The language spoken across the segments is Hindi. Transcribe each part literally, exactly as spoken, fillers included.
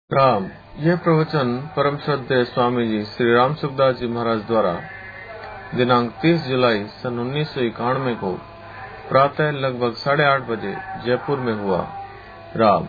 राम। यह प्रवचन परम श्रद्धेय स्वामी जी श्री राम सुखदास जी महाराज द्वारा दिनांक तीस जुलाई सन उन्नीस सौ इक्यानवे को प्रातः लगभग साढ़े आठ बजे जयपुर में हुआ। राम।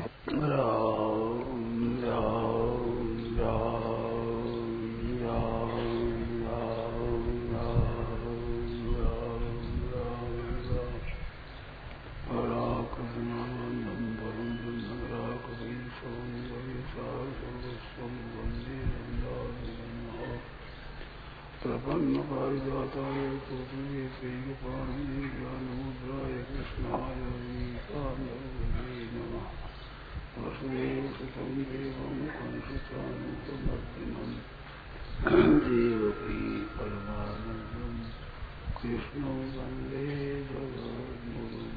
प्रपन्न पारिजाताय तोत्रये तेजपाणिये ज्ञानमुद्राय कृष्णाय गीताय नमः। वसुदेवसुतं देवं कंसचानूरमर्दिनं देवकी परमानन्दं कृष्णं वन्दे जगद्गुरुं।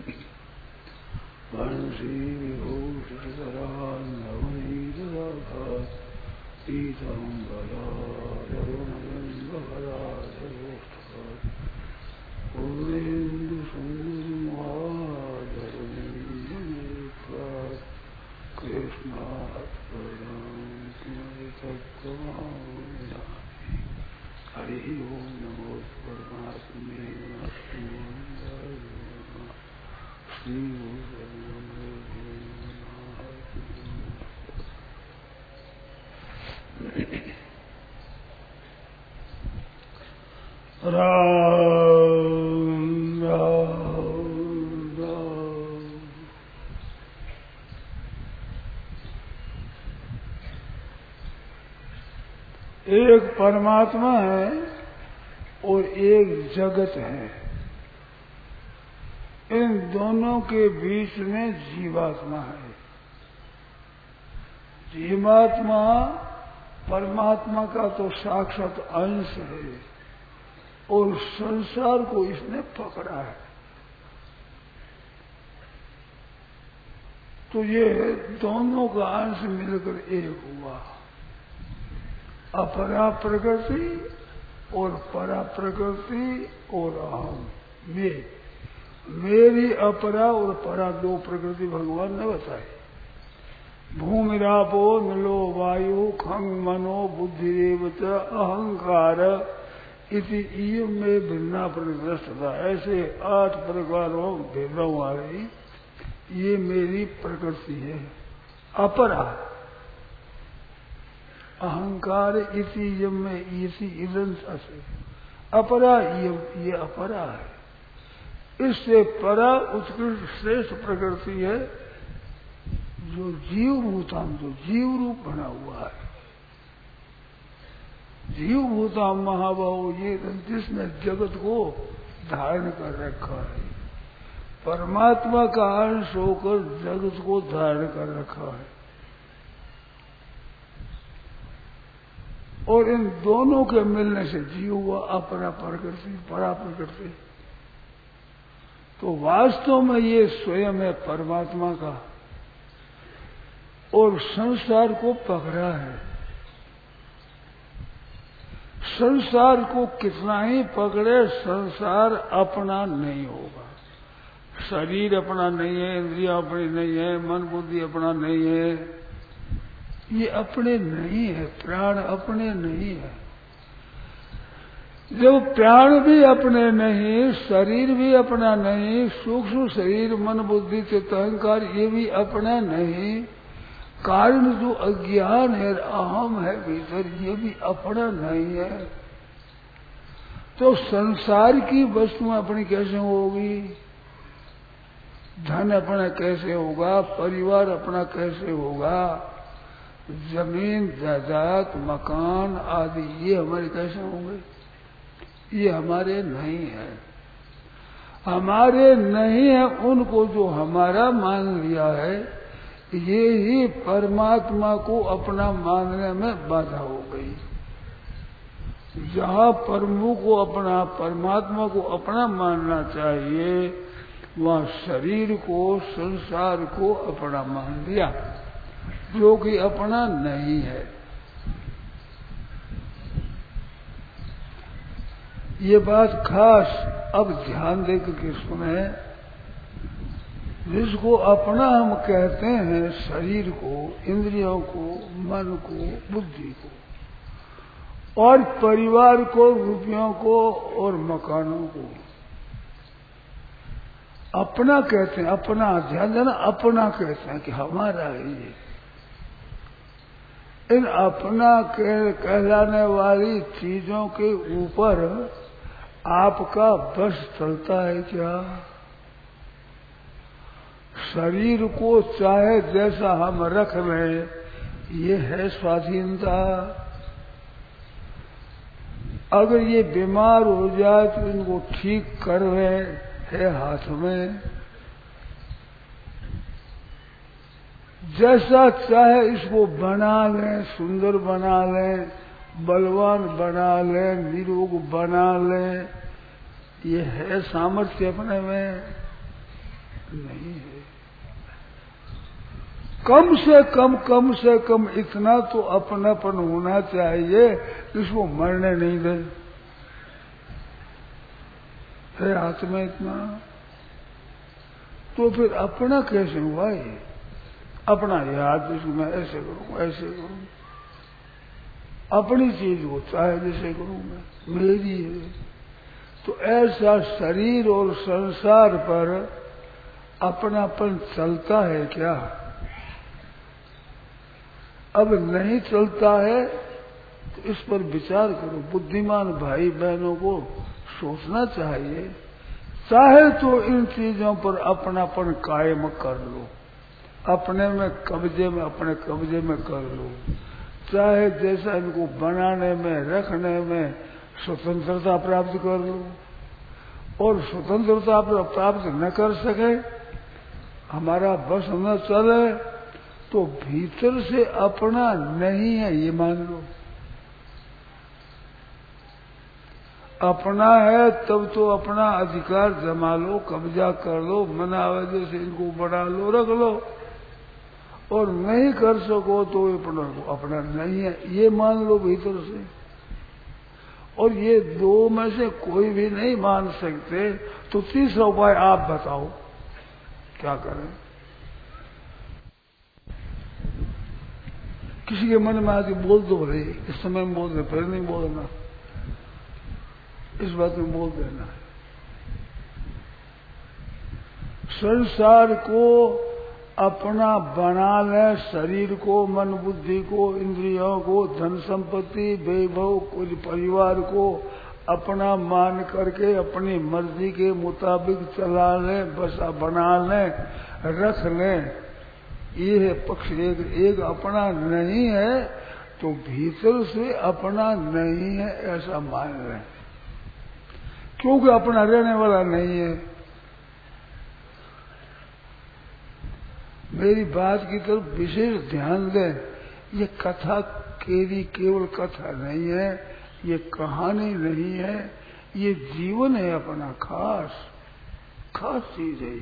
वंशीविभूषितधरान् नवनीतदाखात् पीताम्बरारुणगन्धहराधरोष्ठकात् पूर्णेन्दुसुन्दरमुहाधरनेत्रात् कृष्णात् परं किमधिकत्वमावृत्ति। हरिः ओं नमो परमात्मने राम राम राम। एक परमात्मा है और एक जगत है। इन दोनों के बीच में जीवात्मा है। जीवात्मा परमात्मा का तो साक्षात अंश है और संसार को इसने पकड़ा है। तो ये दोनों का अंश मिलकर एक हुआ। अपरा प्रकृति और परा प्रकृति और अहम में मेरी अपरा और परा दो प्रकृति भगवान ने बताई। भूमिरापो नलो वायु खंग मनो बुद्धिरेवच अहंकार इति इयम में भिन्ना प्रकृष्ट था। ऐसे आठ प्रकारों भेदों वाली ये मेरी प्रकृति है। अपरा अहंकार इति यम में इसी इदन से अपरा ये अपरा है। इससे परा उत्कृष्ट श्रेष्ठ प्रकृति है जो जीव भूताम जो जीव रूप बना हुआ है। जीव भूताम महाबाहु ये जिसने जगत को धारण कर रखा है। परमात्मा का अंश होकर जगत को धारण कर रखा है। और इन दोनों के मिलने से जीव हुआ अपरा प्रकृति परा प्रकृति। तो वास्तव में ये स्वयं है परमात्मा का और संसार को पकड़ा है। संसार को कितना ही पकड़े संसार अपना नहीं होगा। शरीर अपना नहीं है, इंद्रिया अपनी नहीं है, मन बुद्धि अपना नहीं है। ये अपने नहीं है। प्राण अपने नहीं है। जब प्राण भी अपने नहीं, शरीर भी अपना नहीं, सूक्ष्म शरीर मन बुद्धि चित्त अहंकार ये भी अपना नहीं, कारण जो अज्ञान है अहम है भीतर ये भी अपना नहीं है। तो संसार की वस्तु अपनी कैसे होगी? धन अपना कैसे होगा? परिवार अपना कैसे होगा? जमीन जायदाद मकान आदि ये हमारे कैसे होंगे? ये हमारे नहीं है। हमारे नहीं है उनको जो हमारा मान लिया है ये ही परमात्मा को अपना मानने में बाधा हो गई। जहाँ प्रभु को अपना परमात्मा को अपना मानना चाहिए वहाँ शरीर को संसार को अपना मान लिया जो कि अपना नहीं है। ये बात खास अब ध्यान देकर के सुने। जिसको अपना हम कहते हैं, शरीर को, इंद्रियों को, मन को, बुद्धि को, और परिवार को, रुपयों को और मकानों को अपना कहते हैं। अपना, ध्यान देना, अपना कहते हैं कि हमारा है ये। इन अपना कह, कहलाने वाली चीजों के ऊपर आपका बस चलता है क्या? शरीर को चाहे जैसा हम रख लें, ये है स्वाधीनता। अगर ये बीमार हो जाए तो इनको ठीक कर लें, है हाथ में। जैसा चाहे इसको बना लें, सुंदर बना लें, बलवान बना लें, निरोग बना लें, ये है सामर्थ्य अपने में? नहीं है। कम से कम कम से कम इतना तो अपनापन होना चाहिए, इसको मरने नहीं दे। है हाथ में इतना, तो फिर अपना कैसे हुआ ये? अपना याद, इसको मैं ऐसे करूं, ऐसे करूं, अपनी चीज को चाहे जैसे करूं मैं, मेरी है। तो ऐसा शरीर और संसार पर अपनापन चलता है क्या? अब नहीं चलता है तो इस पर विचार करो। बुद्धिमान भाई बहनों को सोचना चाहिए। चाहे तो इन चीजों पर अपनापन कायम कर लो, अपने में कब्जे में, अपने कब्जे में कर लो। चाहे जैसा इनको बनाने में, रखने में स्वतंत्रता प्राप्त कर लो। और स्वतंत्रता प्राप्त न कर सके, हमारा बस न चले, तो भीतर से अपना नहीं है ये मान लो। अपना है तब तो अपना अधिकार जमा लो, कब्जा कर लो, मना वजह से इनको बढ़ा लो, रख लो। और नहीं कर सको तो अपना अपना नहीं है ये मान लो भीतर से। और ये दो में से कोई भी नहीं मान सकते, तो तीसरा उपाय आप बताओ क्या करें? किसी के मन में आके बोल दो भले, इस समय में बोल दे, फिर नहीं बोलना, इस बात में बोल देना। संसार को अपना बना ले, शरीर को, मन बुद्धि को, इंद्रियों को, धन संपत्ति, वैभव, कुछ परिवार को अपना मान करके अपनी मर्जी के मुताबिक चला ले, बसा बना ले, रख ले। ये है पक्ष एक। एक अपना नहीं है तो भीतर से अपना नहीं है ऐसा मान लें, क्योंकि अपना रहने वाला नहीं है। मेरी बात की तरफ विशेष ध्यान दें। ये कथा केवल केवल कथा नहीं है, ये कहानी नहीं है, ये जीवन है अपना, खास खास चीज है।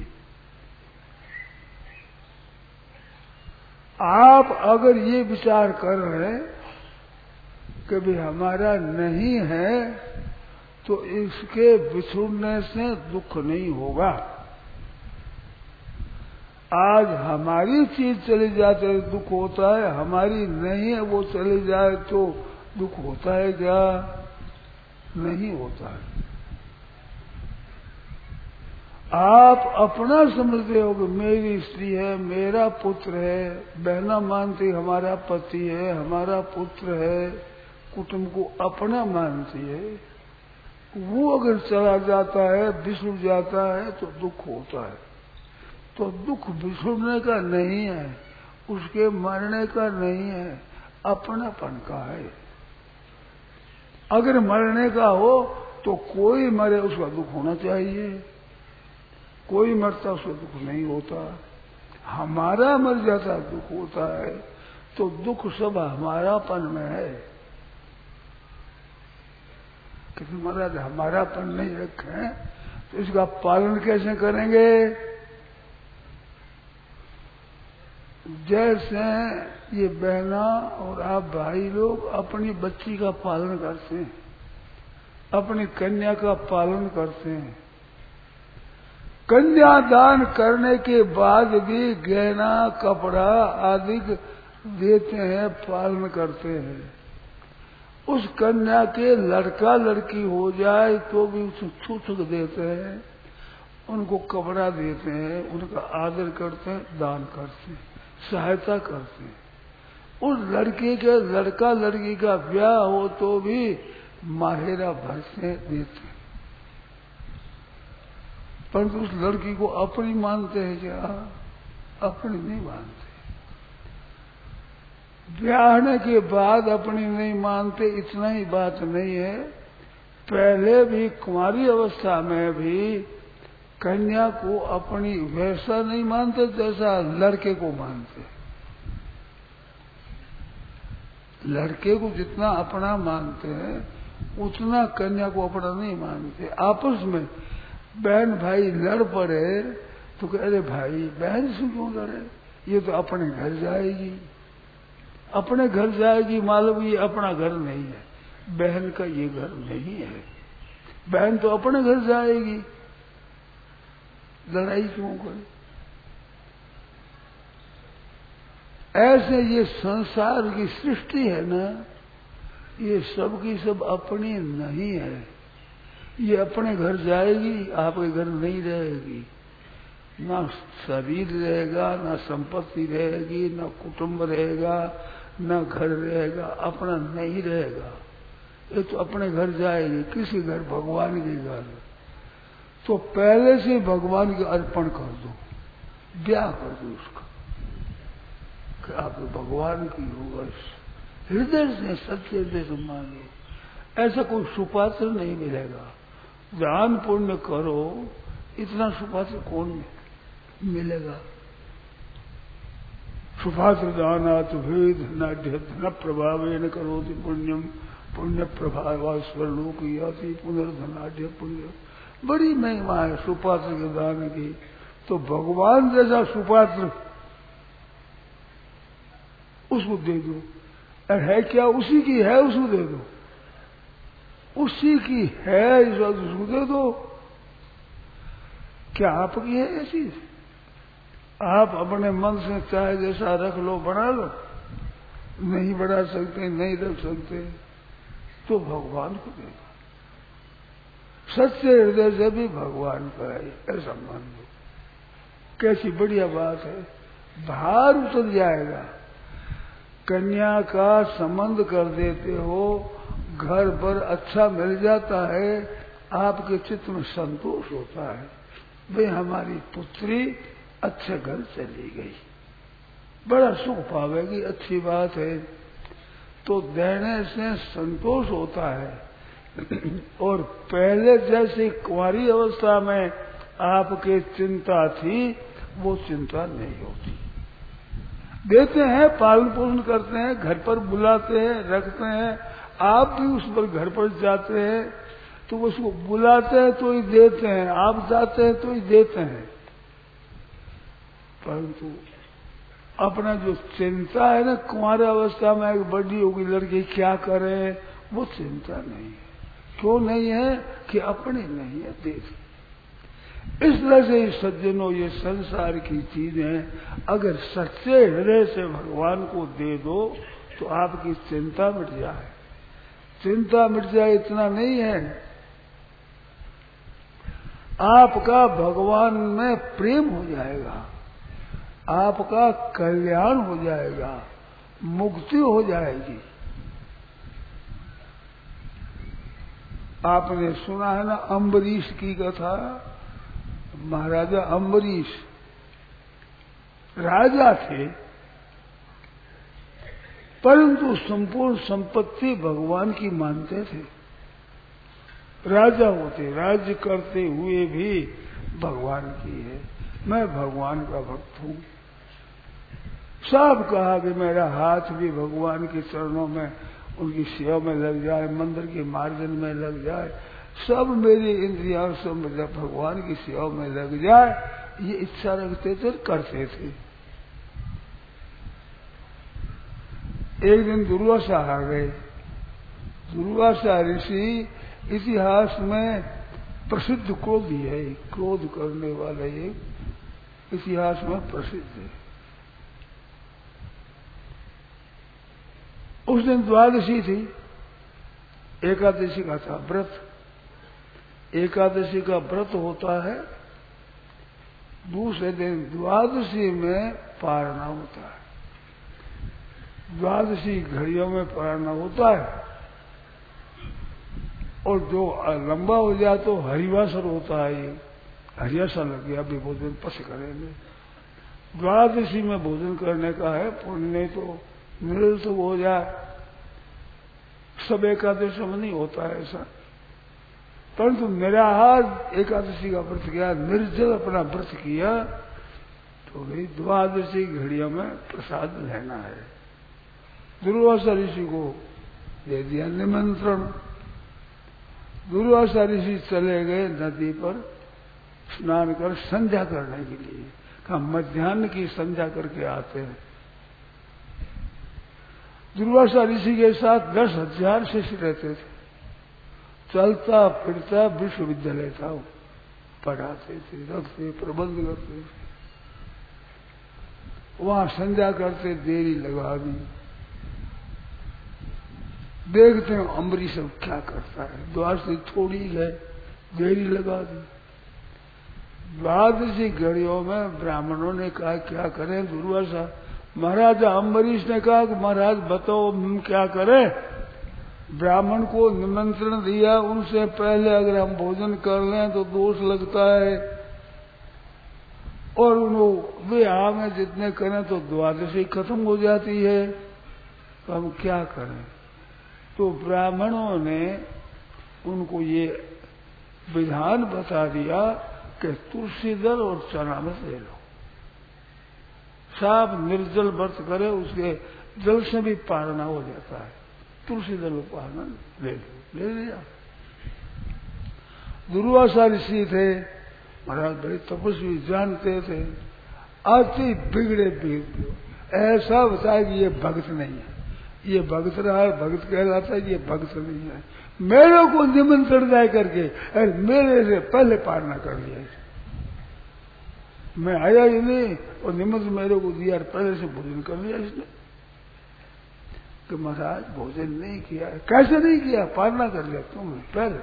आप अगर ये विचार कर रहे हैं कि भी हमारा नहीं है, तो इसके बिछुड़ने से दुख नहीं होगा। आज हमारी चीज चली जाए तो दुख होता है, हमारी नहीं है वो चली जाए तो दुख होता है क्या? नहीं होता है। आप अपना समझते हो कि मेरी स्त्री है, मेरा पुत्र है, बहना मानती हमारा पति है, हमारा पुत्र है, कुटुंब को अपना मानती है। वो अगर चला जाता है, बिछुड़ जाता है तो दुख होता है। तो दुख बिछुड़ने का नहीं है, उसके मरने का नहीं है, अपनापन का है। अगर मरने का हो तो कोई मरे उसका दुख होना चाहिए, कोई मरता उसका दुख नहीं होता। हमारा मर जाता दुख होता है, तो दुख सब हमारापन में है। क्योंकि महाराज हमारापन नहीं रखे तो इसका पालन कैसे करेंगे? जैसे ये बहना और आप भाई लोग अपनी बच्ची का पालन करते हैं, अपनी कन्या का पालन करते हैं, कन्यादान करने के बाद भी गहना कपड़ा आदि देते हैं, पालन करते हैं। उस कन्या के लड़का लड़की हो जाए तो भी उसे छूछक देते हैं, उनको कपड़ा देते हैं, उनका आदर करते हैं, दान करते हैं, सहायता करते हैं। उस लड़के के लड़का लड़की का ब्याह हो तो भी माहेरा भरते देते हैं, परंतु उस लड़की को अपनी मानते हैं क्या? अपनी नहीं मानते। ब्याहने के बाद अपनी नहीं मानते, इतना ही बात नहीं है, पहले भी कुंवारी अवस्था में भी कन्या को अपनी वैसा नहीं मानते जैसा लड़के को मानते। लड़के को जितना अपना मानते हैं उतना कन्या को अपना नहीं मानते। आपस में बहन भाई लड़ पड़े तो कह अरे भाई बहन से क्यों लड़े, ये तो अपने घर जाएगी, अपने घर जाएगी, मालूम ये अपना घर नहीं है, बहन का ये घर नहीं है, बहन तो अपने घर जाएगी, लड़ाई क्यों करे? ऐसे ये संसार की सृष्टि है ना, ये सब की सब अपनी नहीं है। ये अपने घर जाएगी, आपके घर नहीं रहेगी, ना शरीर रहेगा, ना संपत्ति रहेगी, ना कुटुंब रहेगा, ना घर रहेगा, अपना नहीं रहेगा। ये तो अपने घर जाएगी, किसी घर? भगवान के घर। तो पहले से भगवान के अर्पण कर दो, ब्याह कर दो उसका, कि आप भगवान की होगा, हृदय से सच्चे हृदय से मांगो। ऐसा कोई सुपात्र नहीं मिलेगा। दान पुण्य करो, इतना सुपात्र कौन मिलेगा? सुपात्र दानात् भेद नाड्य धन प्रभाव न करोति पुण्यम पुण्य प्रभाव स्वर्लोक याति पुनर्धनाढ़ पुण्य। बड़ी महिमा है सुपात्र के दान की। तो भगवान जैसा सुपात्र उसको दे दो, है क्या उसी की है, उसको दे दो, उसी की है इस वक्त उसको दे दो। क्या आपकी है ये चीज? आप अपने मन से चाहे जैसा रख लो, बना लो, नहीं बढ़ा सकते, नहीं रख सकते, तो भगवान को दे दो। सच्चे हृदय से भी भगवान का है ऐसा मान लो। कैसी बढ़िया बात है, भार उतर जाएगा। कन्या का संबंध कर देते हो, घर पर अच्छा मिल जाता है, आपके चित्त में संतोष होता है, भाई हमारी पुत्री अच्छे घर चली गई, बड़ा सुख पावेगी, अच्छी बात है। तो देने से संतोष होता है। और पहले जैसे कुंवारी अवस्था में आपके चिंता थी, वो चिंता नहीं होती। देते हैं, पालन पोषण करते हैं, घर पर बुलाते हैं, रखते हैं, आप भी उस पर घर पर जाते हैं तो उसको बुलाते हैं तो ही देते हैं, आप जाते हैं तो ही देते हैं। परंतु अपना जो चिंता है ना, कुंवारी अवस्था में एक बड़ी होगी लड़की क्या करे, वो चिंता नहीं है। क्यों नहीं है? कि अपने नहीं है, देख। इस तरह से सज्जनों, ये संसार की चीजें अगर सच्चे हृदय से भगवान को दे दो तो आपकी चिंता मिट जाए। चिंता मिट जाए इतना नहीं है, आपका भगवान में प्रेम हो जाएगा, आपका कल्याण हो जाएगा, मुक्ति हो जाएगी। आपने सुना है ना अम्बरीश की कथा। महाराजा अम्बरीश राजा थे, परंतु संपूर्ण संपत्ति भगवान की मानते थे। राजा होते, राज्य करते हुए भी भगवान की है, मैं भगवान का भक्त हूँ। सब कहा कि मेरा हाथ भी भगवान के चरणों में, उनकी सेवा में लग जाए, मंदिर के मार्जन में लग जाए, सब मेरी इंद्रियां सब भगवान की सेवा में लग जाए, ये इच्छा रखते थे, करते थे। एक दिन दुर्वासा आ गए। दुर्वासा ऋषि इतिहास में प्रसिद्ध क्रोधी है, क्रोध करने वाला ये इतिहास में प्रसिद्ध है। उस दिन द्वादशी थी, एकादशी का था व्रत। एकादशी का व्रत होता है, दूसरे दिन द्वादशी में पारना होता है। द्वादशी घड़ियों में पारना होता है, और जो लंबा हो जाए तो हरिवासर होता है। ये हरियासा लग गया, अभी भोजन पस करेंगे। द्वादशी में भोजन करने का है, पुण्य तो निरस्त हो जाए। सब एकादशी में नहीं होता है ऐसा, परंतु निराहार एकादशी का व्रत किया, निर्जल अपना व्रत किया, तो भाई द्वादशी घड़ियों में प्रसाद लेना है। दुर्वासा ऋषि को दे दिया निमंत्रण। दुर्वासा ऋषि चले गए नदी पर स्नान कर संध्या करने के लिए। कहा मध्याह्न की संध्या करके आते हैं। दुर्वासा ऋषि के साथ दस हजार शिष्य रहते थे। चलता फिरता विश्वविद्यालय था, पढ़ाते थे, रखते, प्रबंध करते थे। वहां संध्या करते, देरी लगा दी। देखते हैं अम्बरीश अब क्या करता है। द्वार से थोड़ी है, देरी लगा दी। द्वादशी घड़ियों में ब्राह्मणों ने कहा क्या करें दुर्वासा। महाराज अम्बरीश ने कहा कि महाराज बताओ हम क्या करें। ब्राह्मण को निमंत्रण दिया, उनसे पहले अगर हम भोजन कर लें तो दोष लगता है, और वे हमें जितने करें तो द्वादशी खत्म हो जाती है, तो हम क्या करें। तो ब्राह्मणों ने उनको ये विधान बता दिया कि तुलसी दल और चरणामृत ले लो। साफ निर्जल व्रत करे, उसके जल से भी पारना हो जाता है। तुलसी दल पारना ले लो, ले लिया। दुर्वासा ऋषि थे, महाराज बड़े तपस्वी, जानते थे। अति बिगड़े बिगड़े, ऐसा बताया कि ये भक्त नहीं है, ये भक्त रहा, भक्त कहलाता है, ये भक्त नहीं है। मेरे को निमंत्रण दे करके अरे मेरे से पहले पारना कर लिया। मैं आया ही नहीं, और निमंत्रण मेरे को दिया, पहले से भोजन कर लिया इसने। कि महाराज भोजन नहीं किया। कैसे नहीं किया? पारना कर लिया तुम पहले।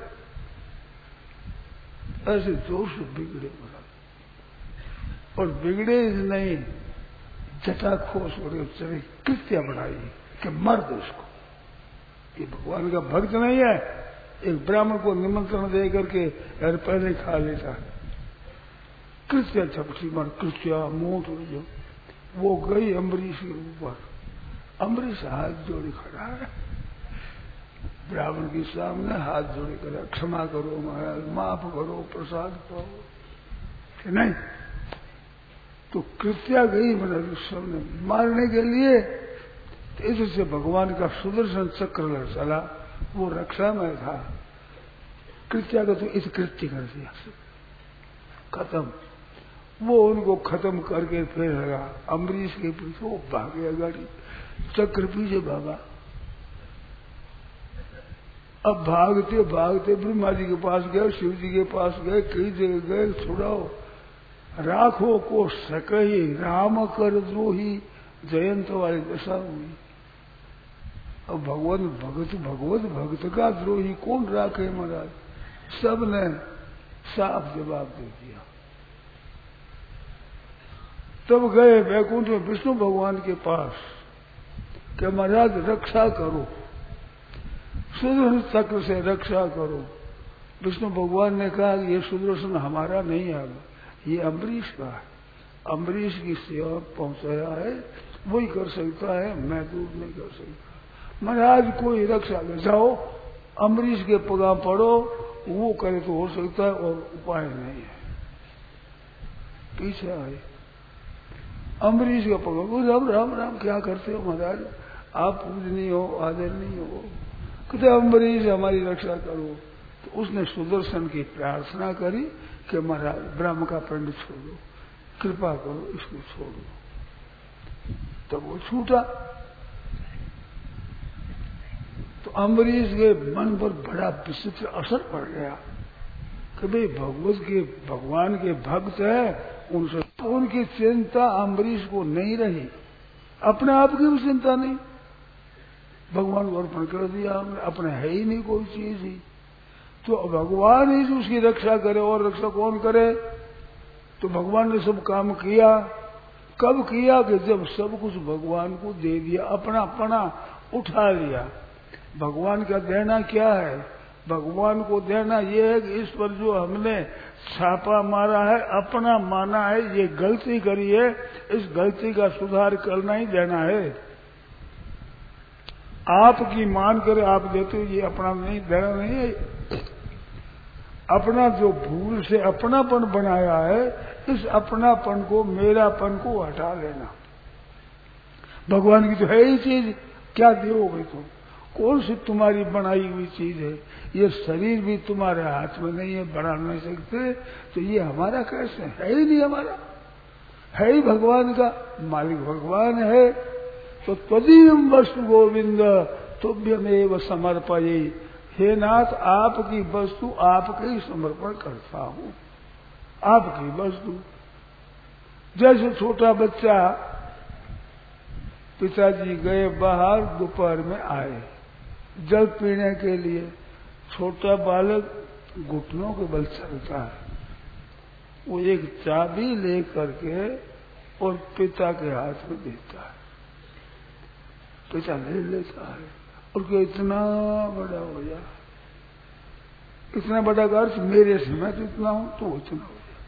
ऐसे जोर से बिगड़े महाराज, और बिगड़े नहीं, जटा खोस हो चले, कृत्या बढ़ाई कि मर दो इसको, ये भगवान का भक्त नहीं है। एक ब्राह्मण को निमंत्रण दे करके यार पहले खा लेता। कृत्या झपटी मर, कृत्या मोट जो वो गई अम्बरीश के ऊपर। अम्बरीश हाथ जोड़े खड़ा है ब्राह्मण के सामने, हाथ जोड़े खड़ा, क्षमा करो महाराज, माफ करो, प्रसाद पाओ कि नहीं। तो कृत्या गई महाराज सामने मारने के लिए। तो इससे भगवान का सुदर्शन चक्र चला, वो रक्षा में था। कृत्या का तो इस कृत्य कर दिया, खत्म। वो उनको खत्म करके फिर लगा अम्बरीश के पीछे, वो भागे गाड़ी, चक्र पीछे भागा। अब भागते भागते ब्रह्मा जी के पास गए, शिव जी के पास गए, कई जगह गए, छुड़ाओ राखो को सकही, राम कर द्रोही, जयंत वाली दशा हुई। अब भगवान भगत भगवत भक्त का द्रोही कौन राखे महाराज। सब ने साफ जवाब दे दिया। तब गए वैकुंठ में विष्णु भगवान के पास कि महाराज रक्षा करो, सुदर्शन चक्र से रक्षा करो। विष्णु भगवान ने कहा कि ये सुदर्शन हमारा नहीं है, ये अम्बरीश का है। अम्बरीश की सेवा पहुंचाया है, वही कर सकता है, मैं दूर नहीं कर सकता। महाराज कोई रक्षा ले जाओ, अम्बरीश के पगा पड़ो, वो करे तो हो सकता है, और उपाय नहीं है। पीछे आए अम्बरीश का पगा, राम राम राम क्या करते हो महाराज, आप पूजनीय हो, आदर नहीं हो। कहते अम्बरीश हमारी रक्षा करो। तो उसने सुदर्शन की प्रार्थना करी कि महाराज ब्रह्म का पिंड छोड़ो, कृपा करो, इसको छोड़ो। तब वो छूटा। तो अम्बरीश के मन पर बड़ा विचित्र असर पड़ गया कि भाई भगवत के भगवान के भक्त है, उनसे उनकी चिंता अम्बरीश को नहीं रही, अपने आप की भी चिंता नहीं, भगवान को अर्पण कर दिया हमने, अपने है ही नहीं कोई चीज ही, तो भगवान ही उसकी रक्षा करे, और रक्षा कौन करे? तो भगवान ने सब काम किया, कब किया? कि जब सब कुछ भगवान को दे दिया, अपना अपना उठा लिया। भगवान का देना क्या है? भगवान को देना ये है कि इस पर जो हमने छापा मारा है, अपना माना है, ये गलती करी है, इस गलती का सुधार करना ही देना है। आपकी मान कर आप देते हो, ये अपना नहीं, देना नहीं है। अपना जो भूल से अपनापन बनाया है, इस अपनापन को, मेरापन को हटा लेना। भगवान की तो है ही चीज, क्या दोगे तुम? कौन सी तुम्हारी बनाई हुई चीज है? ये शरीर भी तुम्हारे हाथ में नहीं है, बना नहीं सकते, तो ये हमारा कैसे है? ही नहीं हमारा, है ही भगवान का, मालिक भगवान है। तो त्वदीयम वस्तु गोविंद तुभ्यमेव समर्पये, हे नाथ आपकी वस्तु आपके ही समर्पण करता हूँ, आपकी वस्तु। जैसे छोटा बच्चा, पिताजी गए बाहर, दोपहर में आए जल पीने के लिए, छोटा बालक घुटनों के बल चलता है, वो एक चाबी ले करके और पिता के हाथ में देता है, पिता ले लेता है और क्या इतना बड़ा हो जा, इतना बड़ा अर्थ मेरे से, मैं तो इतना हूं तो इतना हो जा।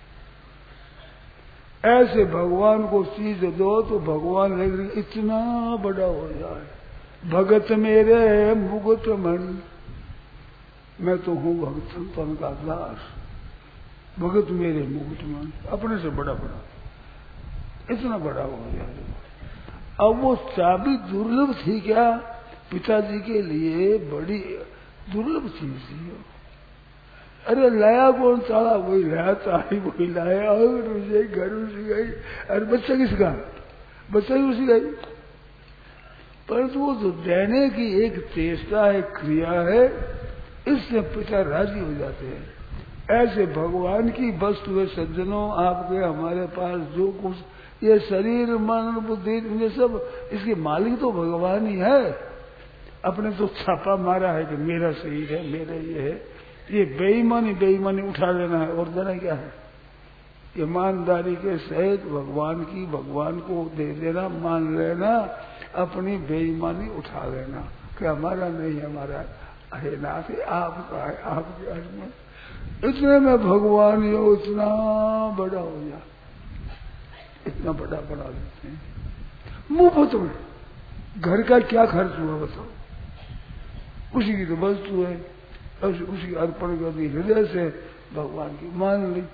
ऐसे भगवान को चीज दो तो भगवान लेकर इतना बड़ा हो जाए। भगत मेरे मुगट मणि, मैं तो हूँ भगत संतन का दास, भगत मेरे मुगट मणि, अपने से बड़ा बड़ा, इतना बड़ा हो जाए। अब वो चाबी दुर्लभ थी क्या? पिताजी के लिए बड़ी दुर्लभ चीज थी। अरे लाया कौन? ताला वही लाया, ताली वही लाया, और उसे घर उसी गई। अरे बच्चा किसका? बच्चा ही उसी गई। परंतु वो जो देने की एक चेष्टा है, क्रिया है, इससे पिता राजी हो जाते हैं। ऐसे भगवान की वस्तु है सज्जनों, आपके हमारे पास जो कुछ ये शरीर मन बुद्धि ये सब, इसके मालिक तो भगवान ही है। अपने तो छापा मारा है कि मेरा शरीर है, मेरा ये है, ये बेईमानी बेईमानी उठा लेना है, और देना क्या है? ईमानदारी के सहित भगवान की, भगवान को दे देना, मान लेना, अपनी बेईमानी उठा लेना कि हमारा नहीं, हमारा है नाथ, आपका है, आपके हाथ में। इतने में भगवान यो इतना बड़ा हो जा, इतना बड़ा बना देते हैं। मुफ्त में घर का क्या खर्च हुआ बताओ? उसी की तो वस्तु है, उसी अर्पण कर दी, हृदय से भगवान की मान ली,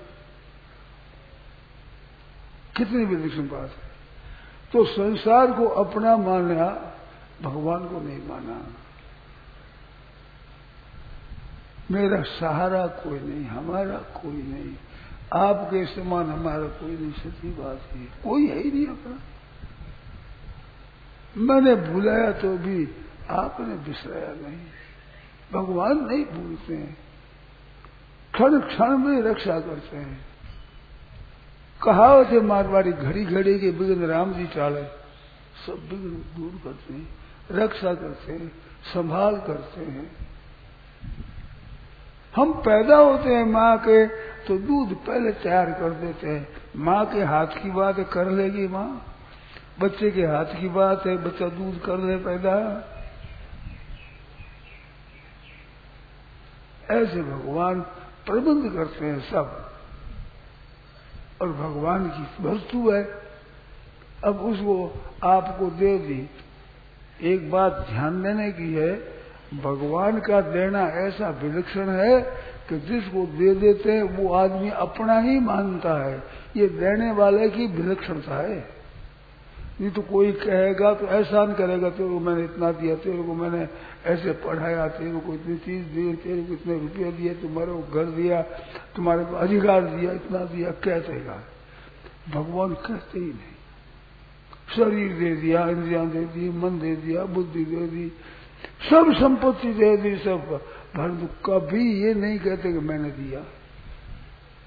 कितनी विलक्षण बात है। तो संसार को अपना माना, भगवान को नहीं माना। मेरा सहारा कोई नहीं, हमारा कोई नहीं, आपके समान हमारा कोई नहीं, सच्ची बात है, कोई है ही नहीं अपना। मैंने भुलाया तो भी आपने बिसराया नहीं, भगवान नहीं भूलते हैं, क्षण क्षण में रक्षा करते हैं। कहावत है मारवाड़ी, घड़ी घड़ी के विघ्न राम जी टाले, सब विघ्न दूर करते हैं, रक्षा करते हैं, संभाल करते हैं। हम पैदा होते हैं माँ के तो दूध पहले तैयार कर देते हैं, माँ के हाथ की बात है, कर लेगी माँ। बच्चे के हाथ की बात है, बच्चा दूध कर ले पैदा। ऐसे भगवान प्रबंध करते हैं सब, और भगवान की वस्तु है, अब उसको आपको दे दी। एक बात ध्यान देने की है, भगवान का देना ऐसा विलक्षण है कि जिसको दे देते हैं वो आदमी अपना ही मानता है, ये देने वाले की विलक्षणता है। नहीं तो कोई कहेगा तो एहसान करेगा, तेरे को मैंने इतना दिया, तेरे को मैंने ऐसे पढ़ाया, तेरे को इतनी चीज दी, तेरे को इतने रुपये दिए, तुम्हारे को घर दिया, तुम्हारे को अधिकार दिया, इतना दिया, कहतेगा। भगवान कहते ही नहीं। शरीर दे दिया, इंद्रियां दे दी, मन दे दिया, बुद्धि दे दी, सब संपत्ति दे दी, सब, परंतु कभी ये नहीं कहते कि मैंने दिया।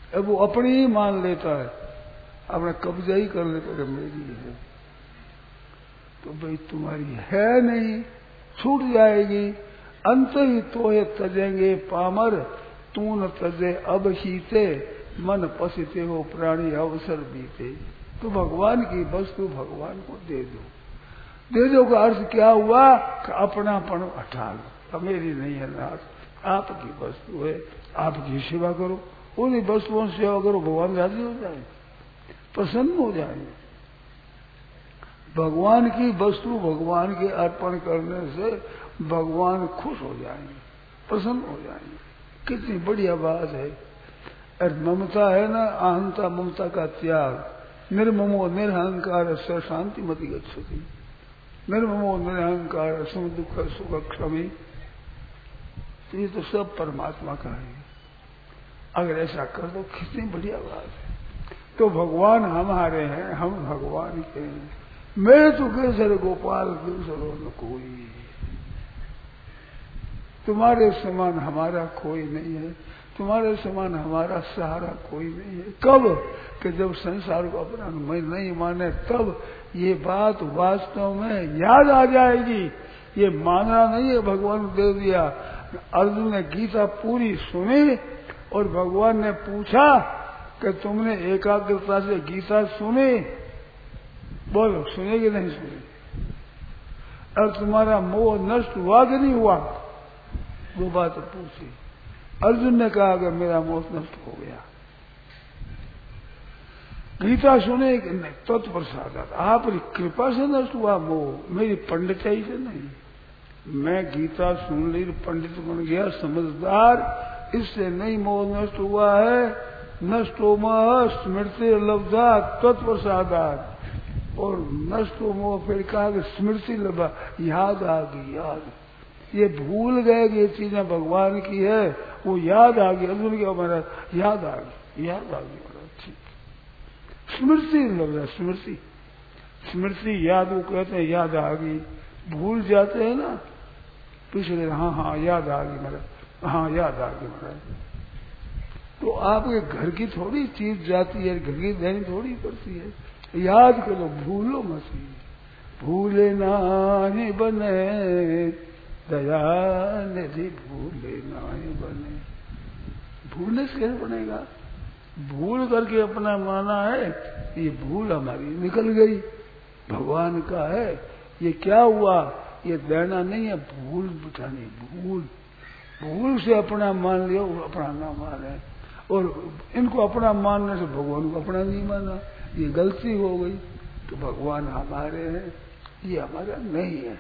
अब वो अपनी ही मान लेता है, अपना कब्जा ही कर लेता है मेरी है, तो भाई तुम्हारी है नहीं, छूट जाएगी। अंत ही तो है तजेंगे पामर, तू न तजे अब हीते, मन पसीते हो प्राणी अवसर बीते। तो भगवान की वस्तु भगवान को दे दो। दे दो का अर्थ क्या हुआ कि अपनापन हटा लो, मेरी नहीं है नाथ, आपकी वस्तु है, आपकी सेवा करो। उन्हीं वस्तुओं से सेवा करो, भगवान राजी हो जाए, प्रसन्न हो जाएंगे। भगवान की वस्तु भगवान के अर्पण करने से भगवान खुश हो जाएंगे, प्रसन्न हो जाएंगे। कितनी बढ़िया बात है। और ममता है ना, अहंता ममता का त्याग। निर्ममो निरहंकार से शांति मति गच्छति, निर्ममो निरहंकार सुख दुख सुख क्षमी। तो ये तो सब परमात्मा का है। अगर ऐसा कर दो कितनी बढ़िया बात है। तो भगवान हमारे हैं, हम भगवान के हैं। मैं तो केसर गोपाल दूसरो न कोई, तुम्हारे समान हमारा कोई नहीं है, तुम्हारे समान हमारा सहारा कोई नहीं है। कब कि जब संसार को अपना मैं नहीं माने, तब ये बात वास्तव में याद आ जाएगी। ये मानना नहीं है भगवान ने दे दिया। अर्जुन ने गीता पूरी सुनी और भगवान ने पूछा कि तुमने एकाग्रता से गीता सुनी, बोलो सुने कि नहीं सुने, और तुम्हारा मोह नष्ट हुआ कि नहीं हुआ, वो बात पूछी। अर्जुन ने कहा कि मेरा मोह नष्ट हो गया। गीता सुने कि नहीं, तत्प्रसाद आपकी कृपा से नष्ट हुआ मोह, मेरी पंडिताई से नहीं। मैं गीता सुन ली, पंडित बन गया, समझदार, इससे नहीं मोह नष्ट हुआ है। नष्टो मोह स्मृति लब्धा तत्प्रसादात, और नष्ट मोह फिर कहा कि स्मृति लबा, याद आ गई, याद। ये भूल गए कि ये चीजें भगवान की है, वो याद आ गई। अर्जुन क्या हमारा याद आ गई, याद आ गई, ठीक। स्मृति लबा, स्मृति स्मृति याद, वो कहते हैं याद आ गई। भूल जाते हैं ना पिछले, हाँ हाँ याद आ गई महाराज, हाँ याद आ गई महाराज। तो आपके घर की थोड़ी चीज जाती है, घर की देनी थोड़ी पड़ती है। याद करो, भूलो मत। भूले नाही बने दया निधि, भूले नाही बने। भूलने से कैसे बनेगा? भूल करके अपना माना है, ये भूल हमारी निकल गई, भगवान का है। ये क्या हुआ? ये देना नहीं है, भूल बिठानी। भूल भूल से अपना मान लिया, अपना ना माने, और इनको अपना मानने से भगवान को अपना नहीं माना, ये गलती हो गई। तो भगवान हमारे हैं, ये हमारा नहीं है।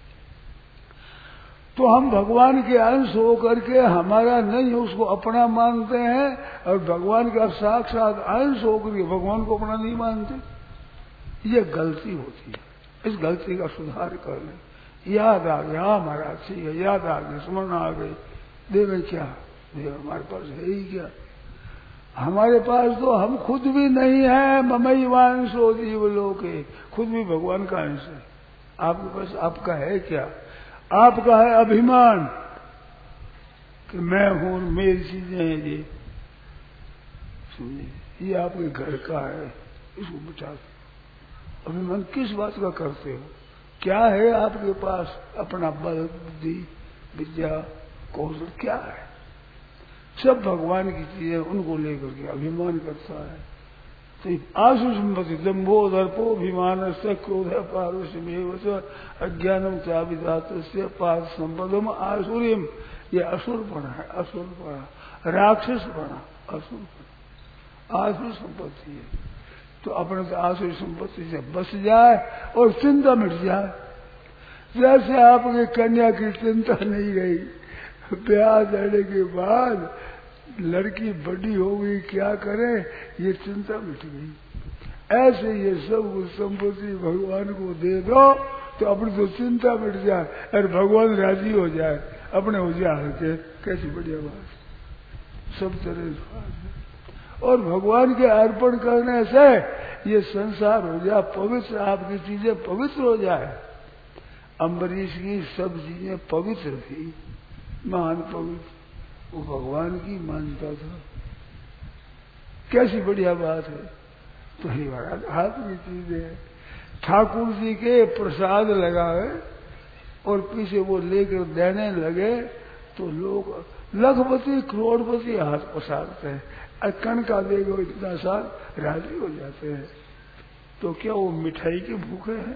तो हम भगवान के अंश होकर के हमारा नहीं, उसको अपना मानते हैं, और भगवान का साक्षात अंश होकर के भगवान को अपना नहीं मानते। ये गलती होती है। इस गलती का सुधार कर ले। याद आ गया, हाँ महाराज ठीक है, याद आ गया, स्मरण आ गई, देवे क्या, देव हमारे पास है ही क्या? हमारे पास तो हम खुद भी नहीं है। ममई वांशो जीव लोके, खुद भी भगवान का अंश है। आपके पास आपका है क्या? आपका है अभिमान कि मैं हूं, मेरी चीजें हैं ये। सुनिए, ये आपके घर का है, इसको बचा। अभिमान किस बात का करते हो? क्या है आपके पास? अपना बल, बुद्धि, विद्या, कौशल क्या है? सब भगवान की चीजें, उनको लेकर के अभिमान करता है। तो आशु संपत्ति दम्भो दर्पो अभिमान से क्रोध पारुष्य अज्ञानम चाविदात से पार संपदम आसुरिम। ये असुर पड़ा है, असुर पड़ा, राक्षस पड़ा, असुर पड़ा, आसुर संपत्ति है। तो अपने से आसुर संपत्ति से बच जाए और चिंता मिट जाए। जैसे आपकी कन्या की चिंता नहीं रही, ब्याह देने के बाद लड़की बड़ी हो गई, क्या करे, ये चिंता मिट गई। ऐसे ये सब संपत्ति भगवान को दे दो तो अपनी तो चिंता मिट जाए और भगवान राजी हो जाए, अपने हो जाए के। कैसी बढ़िया बात, सब तरह। और भगवान के अर्पण करने से ये संसार हो जाए पवित्र, आपकी चीजें पवित्र हो जाए। अम्बरीश की सब चीजें पवित्र थी, महान पवित्र, वो भगवान की मानता था। कैसी बढ़िया बात है। तो ये महाराज हाथ की चीज है। ठाकुर जी के प्रसाद लगाए और पीछे वो लेकर देने लगे तो लोग लखपति करोड़पति हाथ पसारते हैं। कण का देगा इतना साल राजी हो जाते हैं। तो क्या वो मिठाई के भूखे हैं?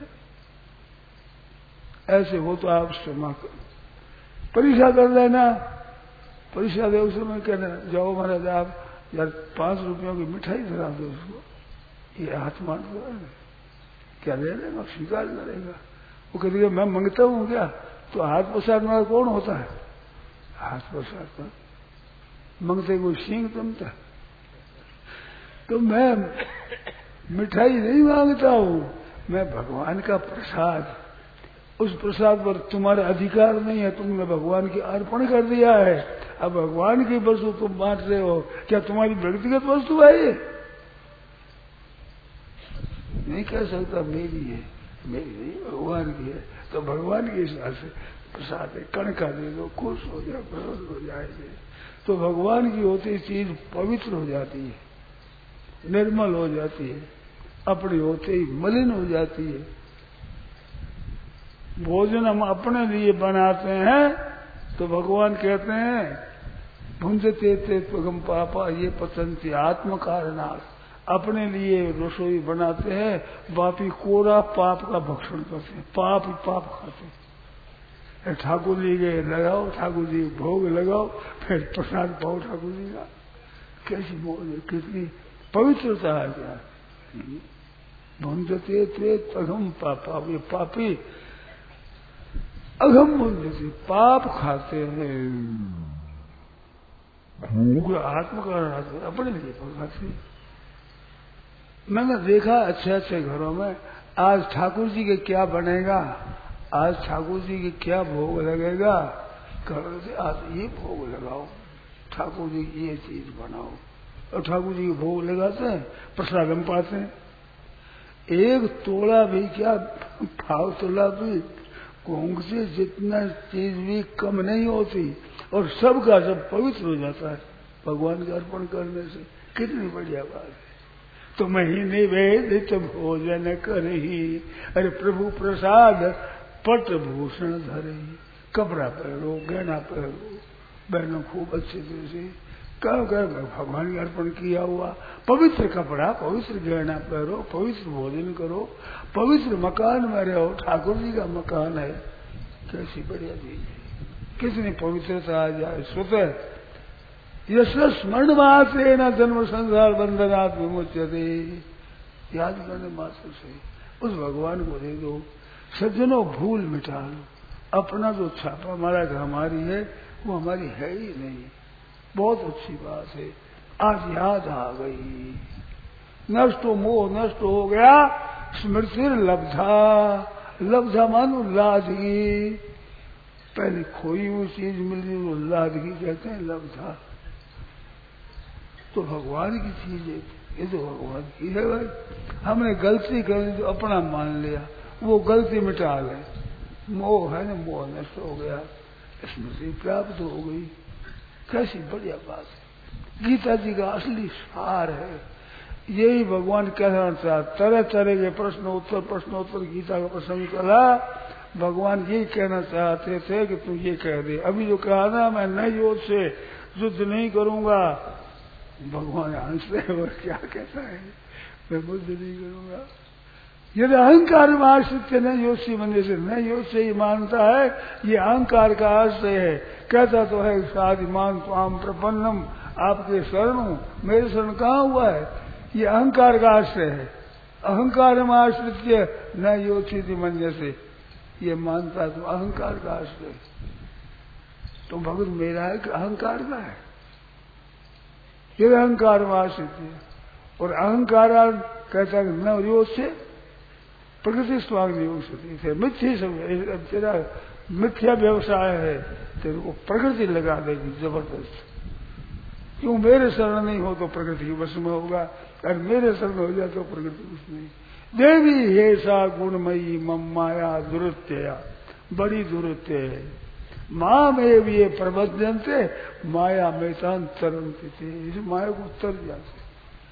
ऐसे हो तो आप क्षमा करो, परीक्षा कर लेना। परीक्षा दे उस समय कहना जाओ महाराज आप यार पांच रुपयों की मिठाई धरा दो उसको, ये हाथ मार दो, क्या ले लेगा? स्वीकार करेगा। वो कहेगा मैं मांगता हूँ क्या? तो हाथ पसारने वाला कौन होता है? हाथ पसारता मांगते कोई सींग तमता। तो मैं मिठाई नहीं मांगता हूँ, मैं भगवान का प्रसाद, उस प्रसाद पर तुम्हारा अधिकार नहीं है, तुमने भगवान की अर्पण कर दिया है। अब भगवान की वस्तु तुम बांट रहे हो, क्या तुम्हारी व्यक्तिगत वस्तु है ये? नहीं कह सकता मेरी है, मेरी नहीं भगवान की है। तो भगवान के हिसाब से प्रसाद है, कण का दे दो, खुश हो जाए, प्रसन्न हो जाएंगे। तो भगवान की होती चीज पवित्र हो जाती है, निर्मल हो जाती है, अपनी होते ही मलिन हो जाती है। भोजन हम अपने लिए बनाते हैं तो भगवान कहते हैं भुंजते ते त्वगम पापा ये पतंती आत्म कारणार्थ। अपने लिए रसोई बनाते हैं, बापी कोरा पाप का भक्षण करते हैं, पाप ही पाप खाते हैं। ठाकुर जी के लगाओ, ठाकुर जी भोग लगाओ, फिर प्रसाद पाओ ठाकुर जी का। कैसी मौज, कितनी पवित्रता है क्या? भुंजते ते त्वगम पापा, ये पापी अघम भुंजते पाप खाते हैं। आत्म का अपने लिए खाते। मैंने देखा अच्छे अच्छे घरों में आज ठाकुर जी के क्या बनेगा, आज ठाकुर जी के क्या भोग लगेगा, करो से आज ये भोग लगाओ, ठाकुर जी की ये चीज बनाओ, और ठाकुर जी के भोग लगाते हैं, प्रसाद हम पाते हैं। एक तोड़ा भी क्या, भाव तोला भी घोंग से जितना चीज भी कम नहीं होती, और सबका सब पवित्र हो जाता है भगवान का अर्पण करने से। कितनी बढ़िया बात है। तो महीने वेदित भोजन करही, अरे प्रभु प्रसाद पट भूषण धरे। कपड़ा पहनो, गहना पहनो, बहनों खूब अच्छे तरह से कहो कर भगवान का अर्पण किया हुआ पवित्र कपड़ा, पवित्र गहना पहनो, पवित्र भोजन करो, पवित्र मकान में रहो, ठाकुर जी का मकान है। कैसी बढ़िया चीज है, कितनी पवित्रता आ जाए। स्वतः यश स्मरण मात्र न जन्म संसार बंधनात् विमुच्यते। याद करने मात्र से उस भगवान को दे दो। सज्जनों भूल मिटा लो, अपना जो छापा मारा कि हमारी है वो हमारी है ही नहीं। बहुत अच्छी बात है, आज याद आ गई। नष्ट मोह नष्ट हो गया, स्मृति लब्धा, लब्धा मानो लादगी। पहले खोई हुई चीज मिली वो लादगी कहते हैं, लब्धा। तो भगवान की चीज है, ये तो भगवान की है भाई। हमने गलती कर दी तो अपना मान लिया, वो गलती मिटा ले। मोह है ना, मोह नष्ट हो गया, स्मृति प्राप्त हो गई। कैसी बढ़िया बात है। गीता जी का असली सार है यही। भगवान कहना चाहता, तरह तरह के प्रश्न उत्तर प्रश्न उत्तर गीता का प्रसंग चला। भगवान यही कहना चाहते थे कि तू ये कह दे। अभी जो कहा ना मैं नए योग से युद्ध नहीं करूंगा, भगवान हंसते हैं और क्या कहता है, मैं बुद्ध नहीं करूंगा। यदि अहंकार में आश्रित न योशी मंदिर से न योग से ही मानता है, ये अहंकार का आश्रय है। कहता तो है साधि मान स्वाम प्रपन्नम, आपके शरण हूं, मेरे शरण कहाँ हुआ है, ये अहंकार का आश्रय है। अहंकार में आश्रित न योचित मंदिर से ये मानता तो अहंकार का आश्रय। तो भगत मेरा है कि अहंकार का है, ये अहंकार में आश्रित है। और अहंकार कहता है न योग से प्रकृति स्वांग नहीं हो सकती थे। मिथ्या सब तेरा मिथ्या व्यवसाय है, तेरे को प्रकृति लगा देगी जबरदस्त। क्यों मेरे शरण नहीं हो तो प्रकृति के वश में होगा, और मेरे शरण हो जाए तो प्रकृति वश नहीं। देवी हे सा गुणमयी मम माया दुरुत्या, बड़ी दुरुत्य है। माँ में भी ये प्रबंधनते माया में तरंती थे, इस माया को उतर जाते।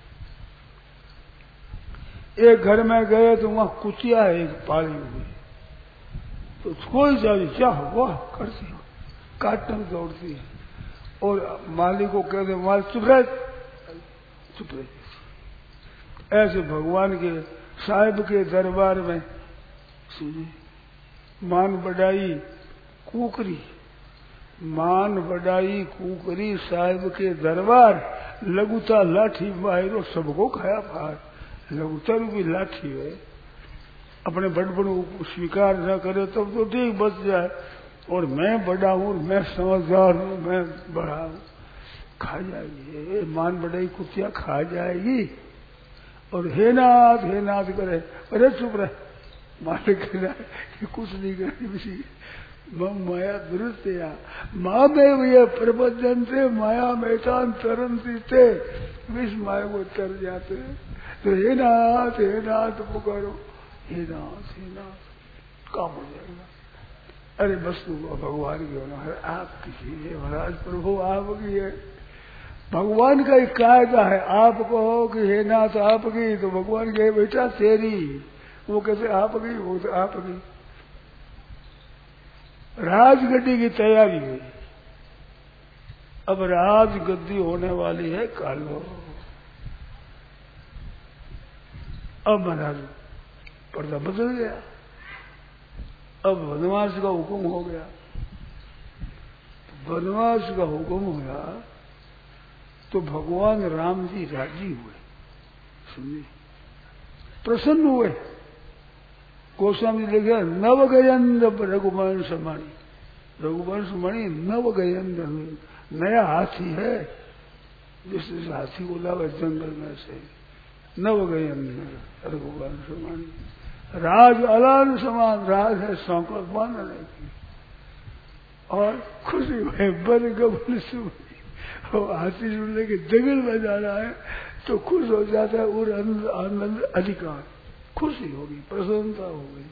एक घर में गए तो वहां कुतिया एक पाली हुई, तो कोई जाए क्या हुआ करती हो, काटने दौड़ती है और मालिक को कहते मालिक चुप रहे, चुप रहे। ऐसे भगवान के साहिब के दरबार में सुनिए, मान बढ़ाई कुकरी, मान बढ़ाई कुकरी साहिब के दरबार, लघुता लाठी मारो सबको खाया फार। लघुता भी लाठी है, अपने बड़पन को स्वीकार न करे तब तो ठीक बच जाए, और मैं बड़ा हूं, मैं समझदार हूं, मैं बड़ा हूं, खा जाएगी मान बढ़ाई कुतिया, खा जाएगी। और हे नाथ हे नाथ करे, अरे चुप रहे, मालिक कि कुछ नहीं करे, मम माया दुरुत्या माँ में ये प्रबंधन से माया मैदान तरंती थे, विष माया को तर जाते। तो हे नाथ हे नाथ पुकारो, हे नाथ हे नाथ, काम हो जाएगा। अरे वस्तु भगवान की होना है, आपकी चीज है महाराज, प्रभु आपकी है। भगवान का एक कायदा है, आप कहो कि हे नाथ आपकी, तो भगवान कहे बेटा तेरी, वो कैसे आपकी, वो तो आपकी। राजगद्दी की तैयारी हुई, अब राजगद्दी होने वाली है कालो। अब महाराज पर्दा बदल गया, अब वनवास का हुक्म हो गया। वनवास का हुक्म हुआ तो भगवान राम जी राजी हुए, सुनिए प्रसन्न हुए। गोस्वामी जी लिखे नवगयंद रघुवंश मणि, रघुवंश मणि नवगयंद, नया हाथी है, जिस हाथी को लावे जंगल में से, नवगयंद रघुवंश मणि, राज अलान समान, राज है सौंकड़ बांधने की। और खुशी हुए बर गबल सुनी, हाथी सुनने के जंगल में जा रहा है तो खुश हो जाता है, और आनंद अधिकार, खुशी होगी, प्रसन्नता हो गई।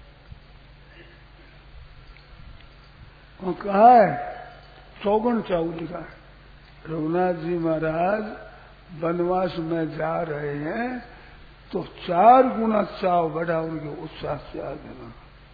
और कहा है चौगुन चाऊ लिखा है, रघुनाथ जी महाराज वनवास में जा रहे हैं तो चार गुना चाव बढ़ा उनके उत्साह से आ देना।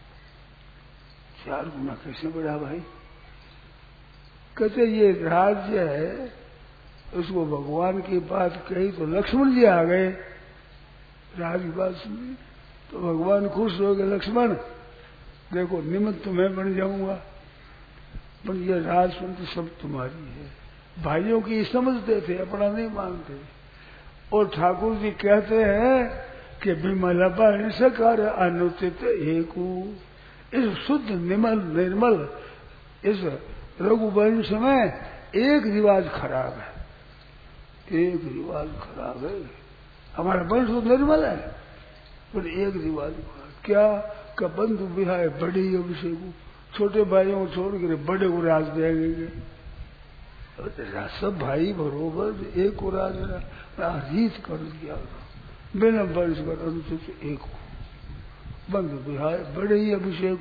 चार गुना कैसे बढ़ा भाई? कहते ये राज्य है, उसको भगवान की बात कही तो लक्ष्मण जी आ गए, राज की बात सुनी तो भगवान खुश हो गए, लक्ष्मण देखो निमित्त तो मैं बन जाऊंगा, पर ये राज सुनती सब तुम्हारी है। भाइयों की समझते थे, अपना नहीं मानते। और ठाकुर जी कहते हैं कि विमल बन सकर अनुचित एकू, इस शुद्ध निमल निर्मल इस रघुवंश में एक रिवाज खराब है, एक रिवाज खराब है। हमारा वंश तो निर्मल है, पर एक रिवाज खराब। क्या का बंधु विहाय बड़े अभिषेक, छोटे भाइयों को छोड़ कर बड़े को राज देंगे। सब भाई बरोबर एक को राज रीत कर दिया, बिना वंश कर अनुचित एक बंधु विहाय बड़े ही अभिषेक।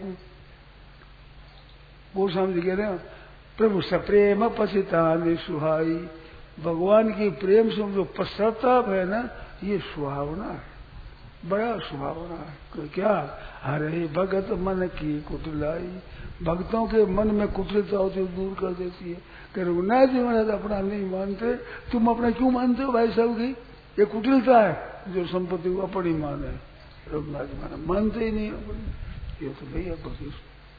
गोस्वामी जी कह रहे हैं प्रभु सप्रेम पसिता ने सुहाई, भगवान की प्रेम से जो पश्चाताप है ना, ये सुहावना है, बड़ा सुहावना है। क्या हरे भगत मन की कुटिलाई, भक्तों के मन में कुटिलता होती है दूर कर देती है। कि रघुनाथ जी महाराज अपना नहीं मानते, तुम अपना क्यों मानते हो भाई साहब की? ये कुटिलता है जो संपत्ति को अपनी माने। रघुनाथ जी महाराज मानते ही नहीं अपनी, ये तो भैया भक्ति।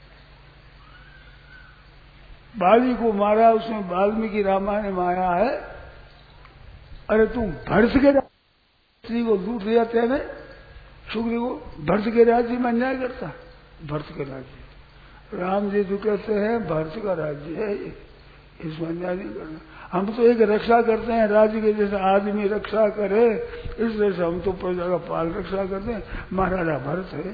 बाली को मारा, उसमें वाल्मीकि रामायण में आया है, अरे तुम भरत के स्त्री को लूट दिया तेने, सुग्रीव को, भरत के राज्य में अन्याय करता, भरत के राज्य। राम जी जो कहते हैं भरत का राज्य है, इसमें अन्याय नहीं करना। हम तो एक रक्षा करते हैं राज्य के, जैसे आदमी रक्षा करे इस तरह से हम तो प्रजा का पाल रक्षा करते हैं। महाराजा भरत है।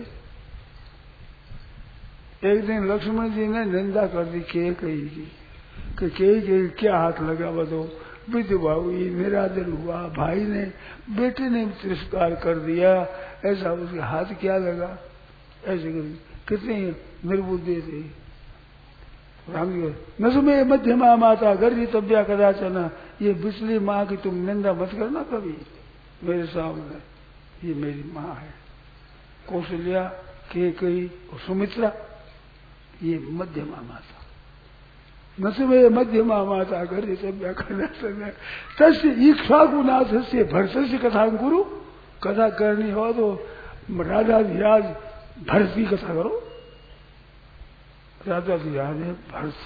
एक दिन लक्ष्मण जी ने निंदा कर दी के कही की, कि के कही क्या हाथ लगा बतो, विधवा हुई, निरादर हुआ, भाई ने बेटे ने तिरस्कार कर दिया, ऐसा उसके हाथ क्या लगा, ऐसे कितनी निर्बुद्धि थी। राम जी नसुमे मध्यमा माता गर्जी तब्या कदाचना, ये बिचली माँ की तुम निंदा मत करना कभी मेरे सामने, ये मेरी माँ है। कौशल्या, केकई और सुमित्रा ये मध्यमा माता। नसवे मध्यमा माता घर व्याकरण तस्य इक्ष्वाकुनाथ से भरत से कथा गुरु। कथा करनी हो तो राजा धीराज भरत की कथा करो। राजा धीराज है भरत,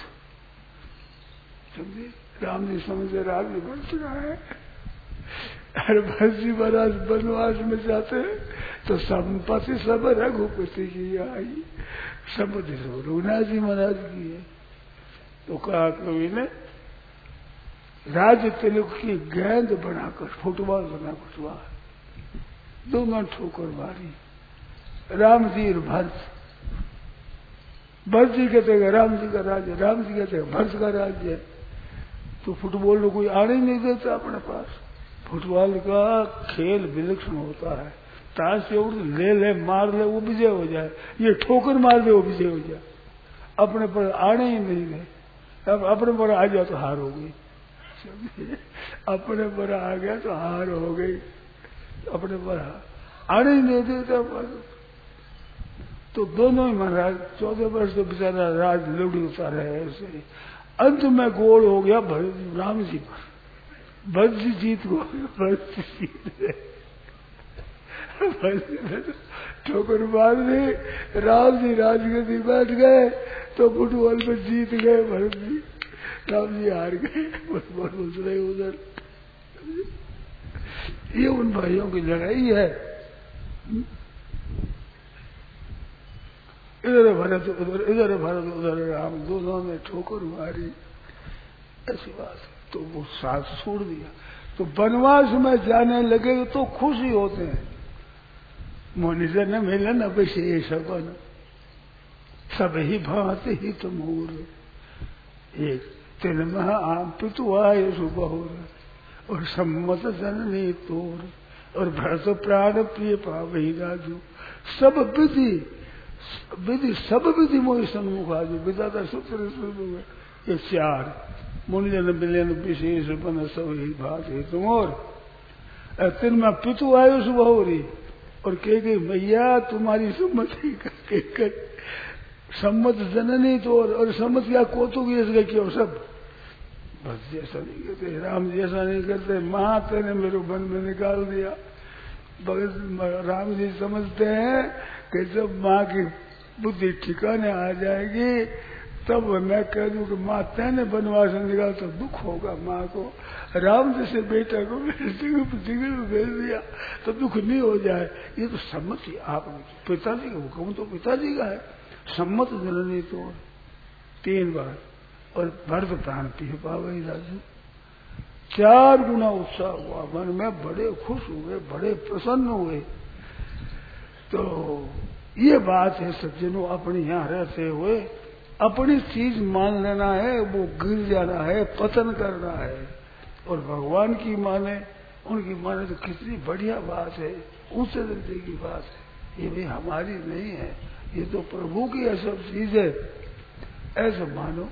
समझे? राम जी समझे राम जी भरत का है। अरे भरत जी महाराज वनवास में जाते हैं तो संपत्ति सब रघुपति की आई, संपत्ति सब रघुनाथ जी महाराज की है। तो कहा कवि ने राज तिलक की गेंद बनाकर फुटबॉल बना फुटबॉल दोनों ठोकर मारी। राम जी और भरत, भरत जी कहते हैं राम जी का राज्य, राम जी कहते हैं भरत का राज्य। तो फुटबॉल में कोई आने ही नहीं देता अपने पास। फुटबॉल का खेल विलक्षण होता है। ताश से उड़ ले ले मार ले वो विजय हो जाए, ये ठोकर मार दे वो विजय हो जाए। अपने पर आने ही नहीं गए। अब अपने पर आ गया तो हार हो गई, अपने पर आ गया तो हार हो गई। अपने पर आने ही नहीं देता। तो दोनों ही महाराज चौदह वर्ष तो बेचारा राज लुढ़कता रहे ऐसे। अंत में गोल हो गया राम जी पर। भरत जी जीत गो, भरत जी जीत गए। ठोकर मार दी, राम जी राजगद्दी बैठ गए तो फुटबॉल में जीत गए भरत जी, राम जी हार गए। फुटबॉल उस रहे उधर। ये उन भाइयों की लड़ाई है। इधर भरत उधर, इधर भरत उधर राम, दोनों ने ठोकर मारी, ऐसी बात है। तो वो साथ छोड़ दिया। तो वनवास में जाने लगे तो खुशी होते हैं। मोनिजन मिलन अभिशेष बन सब ही भांति ही तुमूर। एक तिन मह आम पितु आय सुबहुर और सम्मत जननी तोर और भरत प्राण प्रिय पावही राजू। सब विधि विधि सब विधि मोहि सन्मुख आजू। विधाता सूत्र सुन ये चार मुनिजन मिलन विशेष बन सब ही भांति तुम। और तिन में पितु आयुष बहुरी और कह गई मैया तुम्हारी सम्मति करके कर सम्मत जननी तो और, और सम्मत क्या कोतुक इसका क्यों सब बस जैसा नहीं करते। राम जैसा नहीं करते। माँ तेने मेरे वन में निकाल दिया। राम जी समझते हैं कि जब माँ की बुद्धि ठिकाने आ जाएगी तब मैं कह दूं कि माँ तेने वनवास निकाल तो दुख होगा माँ को। राम जैसे बेटा को जिगर में भेज दिया तो दुख नहीं हो जाए। ये तो सम्मति आपने पिताजी का हुक्म तो पिताजी का है। सम्मत जननी तो तीन बार और भरत प्राण पिए पावई राजू। चार गुना उत्साह हुआ मन में, बड़े खुश हुए, बड़े प्रसन्न हुए। तो ये बात है सज्जनों, अपने यहाँ रहते हुए अपनी चीज मान लेना है, वो गिर जाना है, पतन करना है। और भगवान की माने, उनकी माने तो कितनी बढ़िया बात है, ऊंचे दर्जे की बात है। ये भी हमारी नहीं है, ये तो प्रभु की है सब चीज है, ऐसे मानो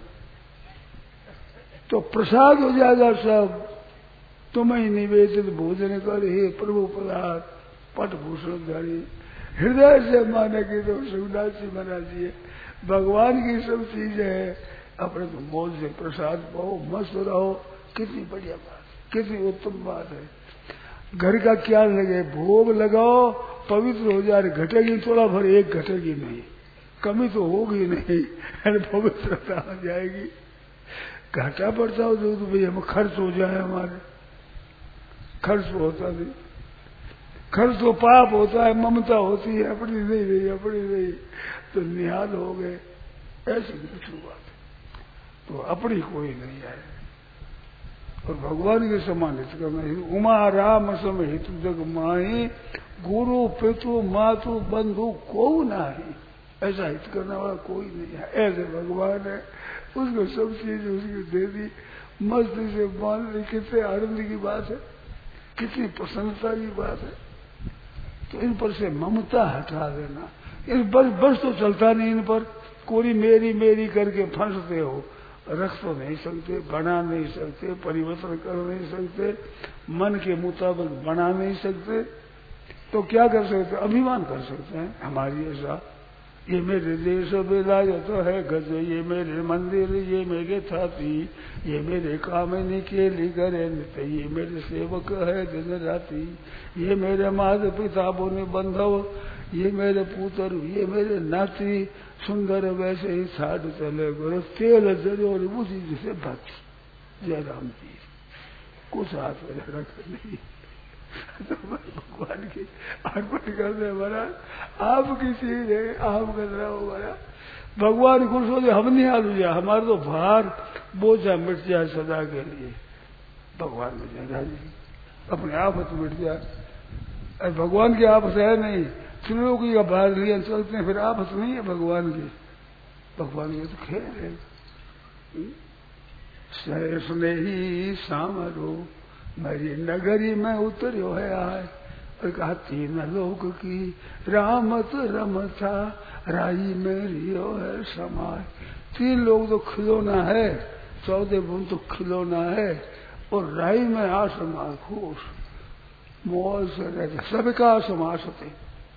तो प्रसाद हो जाएगा सब। तुम्हें निवेदित भोजन कर हे प्रभु प्रसाद पट भूषण धारी। हृदय से माने की तो सुखदास जी महाराज जी है, भगवान की सब चीजें है। अपने तो मौज से प्रसाद पाओ, मस्त रहो। कितनी बढ़िया बात, कितनी उत्तम बात है। घर का क्या लगे, भोग लगाओ, पवित्र हो जाए। घटेगी थोड़ा भर, एक घटेगी नहीं, कमी तो होगी नहीं, पवित्रता हो जाएगी। घाटा पड़ता हो तो भाई हम खर्च हो जाए, हमारे खर्च होता नहीं। खर्च तो पाप होता है, ममता होती है, अपनी नहीं रही, अपनी नहीं तो निहाल हो गए। ऐसी दूसरी बात है। तो अपनी कोई नहीं है और भगवान के समान हित करना। उमा राम सम हित जग माही गुरु पितु मातु बंधु को नाही। ऐसा हित करने वाला कोई नहीं है। ऐसे भगवान है, उसको सब चीज उसकी दे दी, मस्ती से मान ली। कितने आनंद की बात है, कितनी प्रसन्नता की बात है। तो इन पर से ममता हटा देना। इस बस बस तो चलता नहीं इन पर। कोई मेरी मेरी करके फंसते हो, रख तो नहीं सकते, बना नहीं सकते, परिवर्तन कर नहीं सकते, मन के मुताबिक बना नहीं सकते। तो क्या कर सकते, अभिमान कर सकते हैं हमारी ऐसा, ये मेरे देश बेलाय तो है गज, ये मेरे मंदिर, ये मेरे थाती, ये मेरे कामनी के लिगरे नित, ये मेरे सेवक है दिन राती, ये मेरे माता पिता बोने बंधव, ये मेरे पुत्र, ये मेरे नाती, सुंदर वैसे ही छाड़ चले गुरु, तेल जरो बुझी जिसे भक्त। जय राम जी, कुछ हाथ में रख नहीं तो भगवान की अर्पण कर दे महाराज, आपकी चीज है, आप कर रहा हो महाराज। भगवान खुश हो जाए, हम नहीं हाल हो जाए, हमारा तो भार बोझा मिट जाए सदा के लिए, भगवान मिट जाए राजी, अपने आप तो मिट जाए। भगवान की आपस है नहीं, त्रिलोकी का भार लिए चलते हैं, फिर आपस नहीं है भगवान की, भगवान की तो खेल है। सहस ने ही सामरो मेरी नगरी में उतरियो है आए, और कहा तीन लोक की रामत रमता, राई मेरियो है समाय। तीन लोग तो खिलौना है, चौदह गुण तो खिलौना है, और राई में आसमा खुश मौज से रहते, सबका समासते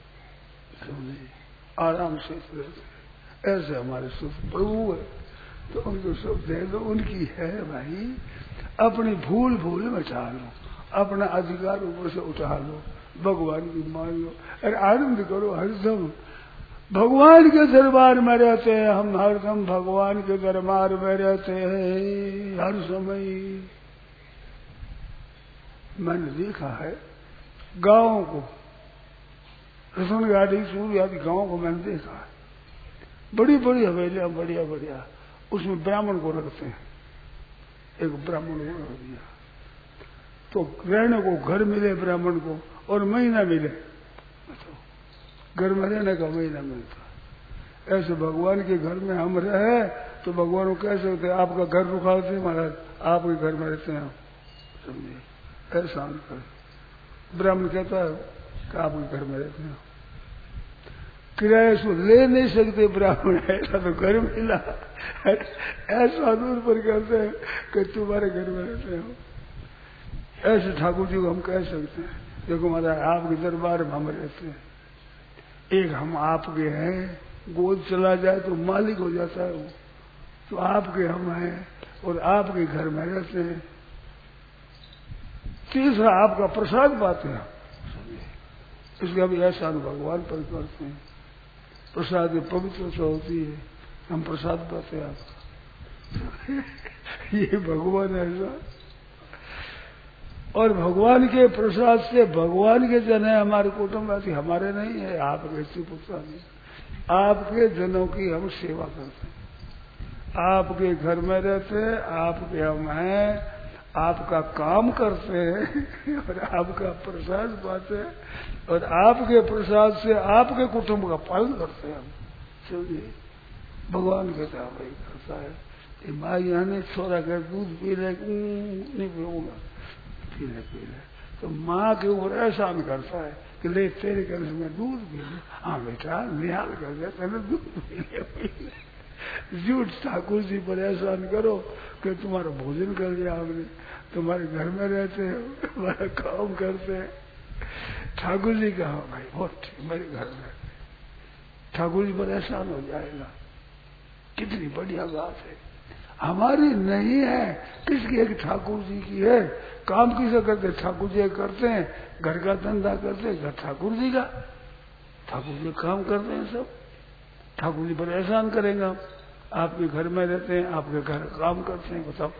आराम से रहते। ऐसे हमारे सुख प्रभु है, तो उनको सब दे दो, उनकी है भाई। अपनी भूल भूल मचा लो, अपना अधिकार ऊपर से उठा लो, भगवान की मान लो, अरे आनंद करो हरदम। भगवान के दरबार में रहते हैं हम, हरदम भगवान के दरबार में रहते हैं हर समय। मैंने देखा है गांवों को, रसनगाड़ी सूर्य आदि गांवों को मैंने देखा है, बड़ी बड़ी हवेलियां बढ़िया बढ़िया, उसमें ब्राह्मण को रखते हैं, एक ब्राह्मण को रख दिया तो रहने को घर मिले ब्राह्मण को, और महीना मिले, तो घर में रहने का महीना मिलता। ऐसे भगवान के घर में हम रहे तो भगवान को कह सकते आपका घर रुखाते महाराज, आपके घर में रहते हैं, समझे, ऐसा कर। ब्राह्मण कहता है कि आपके घर में रहते हैं, किराए से ले नहीं सकते ब्राह्मण, ऐसा तो घर मिला, ऐसा दूर पर कहते हैं कि तुम्हारे घर में रहते हो। ऐसे ठाकुर जी को हम कह सकते हैं, देखो महाराज आपके दरबार में हम रहते हैं, एक हम आपके हैं, गोद चला जाए तो मालिक हो जाता है वो, तो आपके हम हैं और आपके घर में रहते हैं। तीसरा आपका प्रसाद पाते हैं, इसलिए हम ऐसा भगवान पर करते हैं, प्रसाद में पवित्रता होती है, हम प्रसाद पाते हैं आपका। ये भगवान ऐसा, और भगवान के प्रसाद से भगवान के जन है हमारे कुटुंबवासी, हमारे नहीं है, आपके पुत्र नहीं, आपके जनों की हम सेवा करते हैं, आपके घर में रहते हैं, आपके हम हैं, आपका काम करते हैं और आपका प्रसाद पाते हैं, और आपके प्रसाद से आपके कुटुंब का पालन करते हैं हम। चलिए भगवान कहता है भाई करता है, ये माँ यानी छोरा कर दूध पी ले, नहीं पीऊंगा, पी ले पी ले, तो माँ के ऊपर एहसान करता है कि ले तेरे घर से मैं दूध पी ले, हाँ बेटा निहाल कर दे, तेने दूध पी ले पी ले। झूठ ठाकुर जी पर एहसान करो कि तुम्हारा भोजन कर दिया हमने, तुम्हारे घर में रहते हैं, तुम्हारा काम करते हैं। ठाकुर जी कहा भाई बहुत ठीक, मेरे घर में ठाकुर जी पर एहसान हो जाएगा, कितनी बढ़िया बात है। हमारी नहीं है, किसकी एक ठाकुर जी की है। काम किसे करते, ठाकुर जी करते हैं, घर का धंधा करते हैं, घर ठाकुर जी का, ठाकुर जी काम करते हैं सब, ठाकुर जी पर एहसान करेंगे। आपके घर में रहते हैं, आपके घर काम करते हैं, बताओ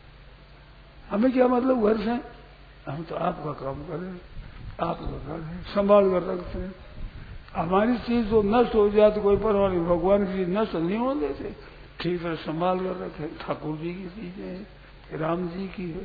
हमें क्या मतलब घर से, हम तो आपका काम करें, आपका घर है, संभाल कर रखते हैं। हमारी चीज तो नष्ट हो जाए तो कोई परवाह नहीं, भगवान की चीज नष्ट नहीं हो देते, ठीक है संभाल कर रखे। ठाकुर जी की चीजें है, राम जी की है।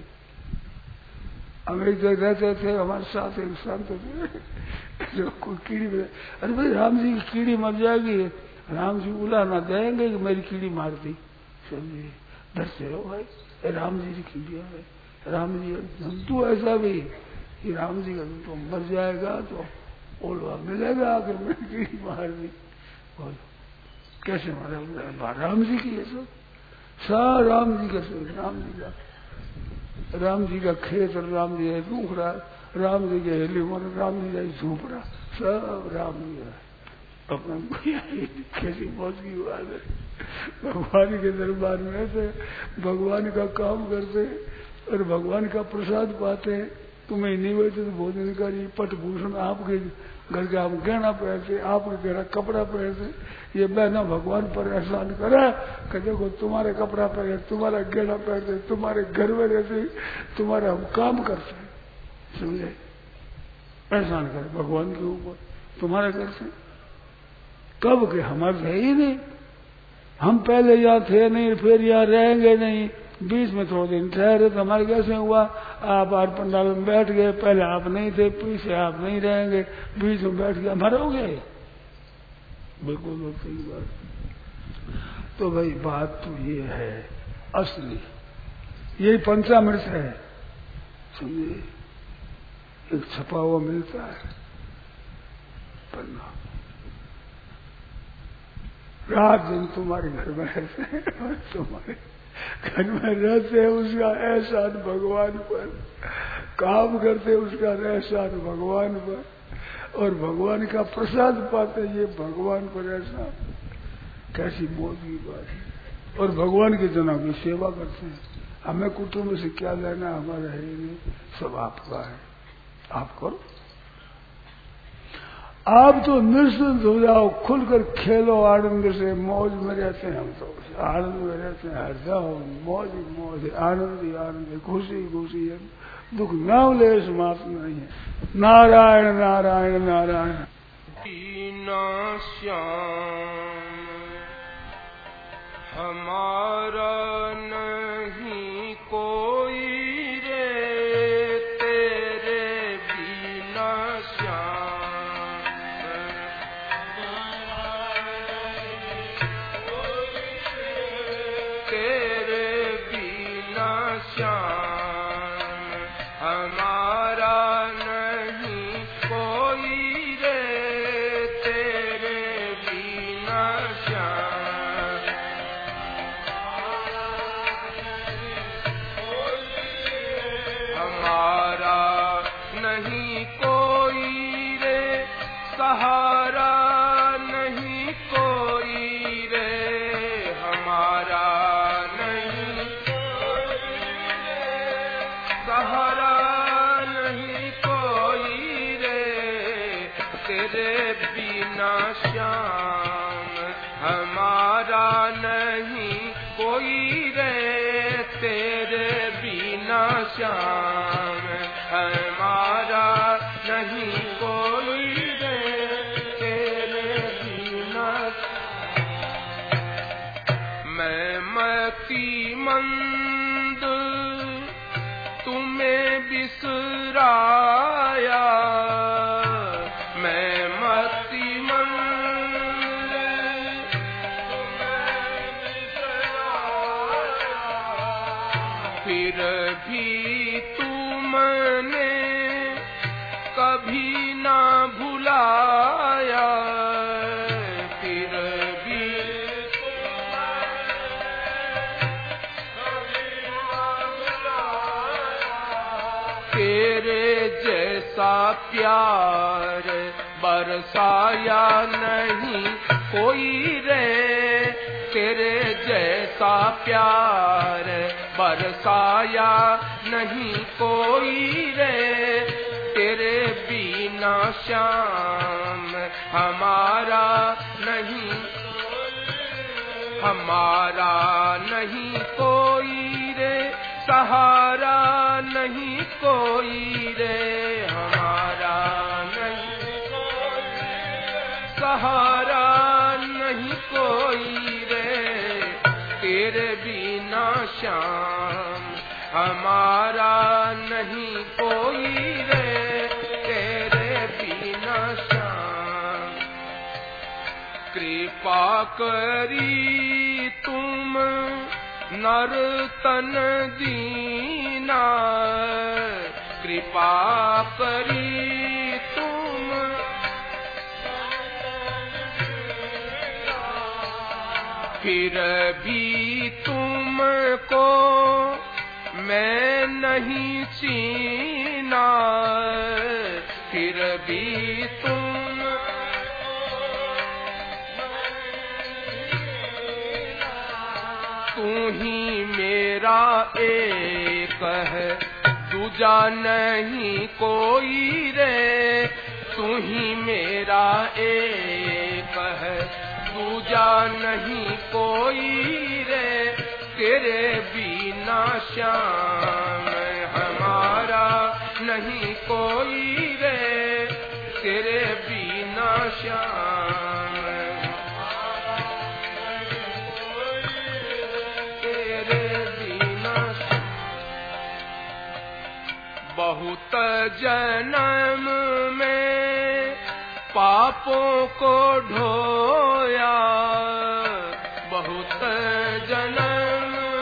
हम एक जगह रहते थे, हमारे साथ एक संत थे जो कोई कीड़ी, अरे भाई राम जी की कीड़ी मर जाएगी, राम जी उला ना देंगे कि मेरी कीड़ी मार दी, समझिए डरते रहो भाई, राम जी की कीड़ियां है, राम जी हम तो ऐसा भी कि राम जी का तो मर जाएगा तो बोलवा मिलेगा आके मेरी कीड़ी मार दी, बोलो कैसे मारा, राम जी की है सब, सा राम जी का सब, राम जी का, राम जी का खेत और राम जी है दूसरा, राम जी के हेली मोर राम जी जाई झूपड़ा सब राम जी है अपना कैसी मौज की बात है। भगवान के दरबार में ऐसे भगवान का काम करते और भगवान का प्रसाद पाते। तुम्हें नहीं बैठे तो भोजन करी पट भूषण आपके घर के आप गहना पहनते आपके गहना कपड़ा पहनते। ये बहना भगवान पर एहसान करा कि देखो तुम्हारे कपड़ा पहने तुम्हारा गहना पहनते तुम्हारे घर में रहते तुम्हारा हम काम करते समझे। एहसान करे भगवान के ऊपर तुम्हारे घर से कब के हमारे है ही नहीं। हम पहले यहाँ थे नहीं फिर यहाँ रहेंगे नहीं बीच में थोड़े दिन ठहरे तो हमारे कैसे हुआ। आप आठ पंडाल में बैठ गए पहले आप नहीं थे पीछे आप नहीं रहेंगे बीच में बैठ गए हमारे हो गए। बिल्कुल सही बात। तो भाई बात तो ये है असली यही पंचामृत है समझे। एक छपा हुआ मिलता है पन्ना रात दिन तुम्हारे घर में रहते हैं तुम्हारे घर में रहते हैं उसका एहसान भगवान पर काम करते उसका एहसान भगवान पर और भगवान का प्रसाद पाते ये भगवान पर एहसान। कैसी मौज की बात है। और भगवान के जनों की सेवा करते हैं। हमें कुटुंब से क्या लेना हमारा है नहीं सब आपका है आप करो। आप तो निश्चिंत हो जाओ खुलकर खेलो आनंद से मौज में रहते हैं। हम तो आनंद में रहते हैं हर जाओ मौज मौज आनंद ही आनंद खुशी खुशी है दुख नाम ले समाप्त नहीं है। नारायण नारायण नारायण। श्याम हमारा नहीं कोई श्याम हमारा नहीं कोई रे तेरे बिना। मैं मती मंद तुम्हें बिसराया मैं मती मंद तुम्हें बिसराया फिर भी तुमने कभी ना भुलाया फिर भी तेरे जैसा प्यार बरसाया नहीं कोई रे तेरे जैसा प्यार बरसाया नहीं कोई रे तेरे बिना श्याम हमारा नहीं हमारा नहीं कोई रे सहारा नहीं कोई रे हमारा नहीं सहारा नहीं कोई रे तेरे बिना श्याम हमारा नहीं कोई रे तेरे बिना श्याम। कृपा करी तुम नर तन दीना कृपा करी तुम फिर भी तुमको मैं नहीं चीना, फिर भी तुम तू ही मेरा एक है, दूजा नहीं कोई रे। तू ही मेरा एक है, दूजा नहीं कोई रे। तेरे बिना श्याम हमारा नहीं कोई रे। तेरे बिना श्याम तेरे बिना बहुत जन्म में पापों को ढोया, बहुत जन्म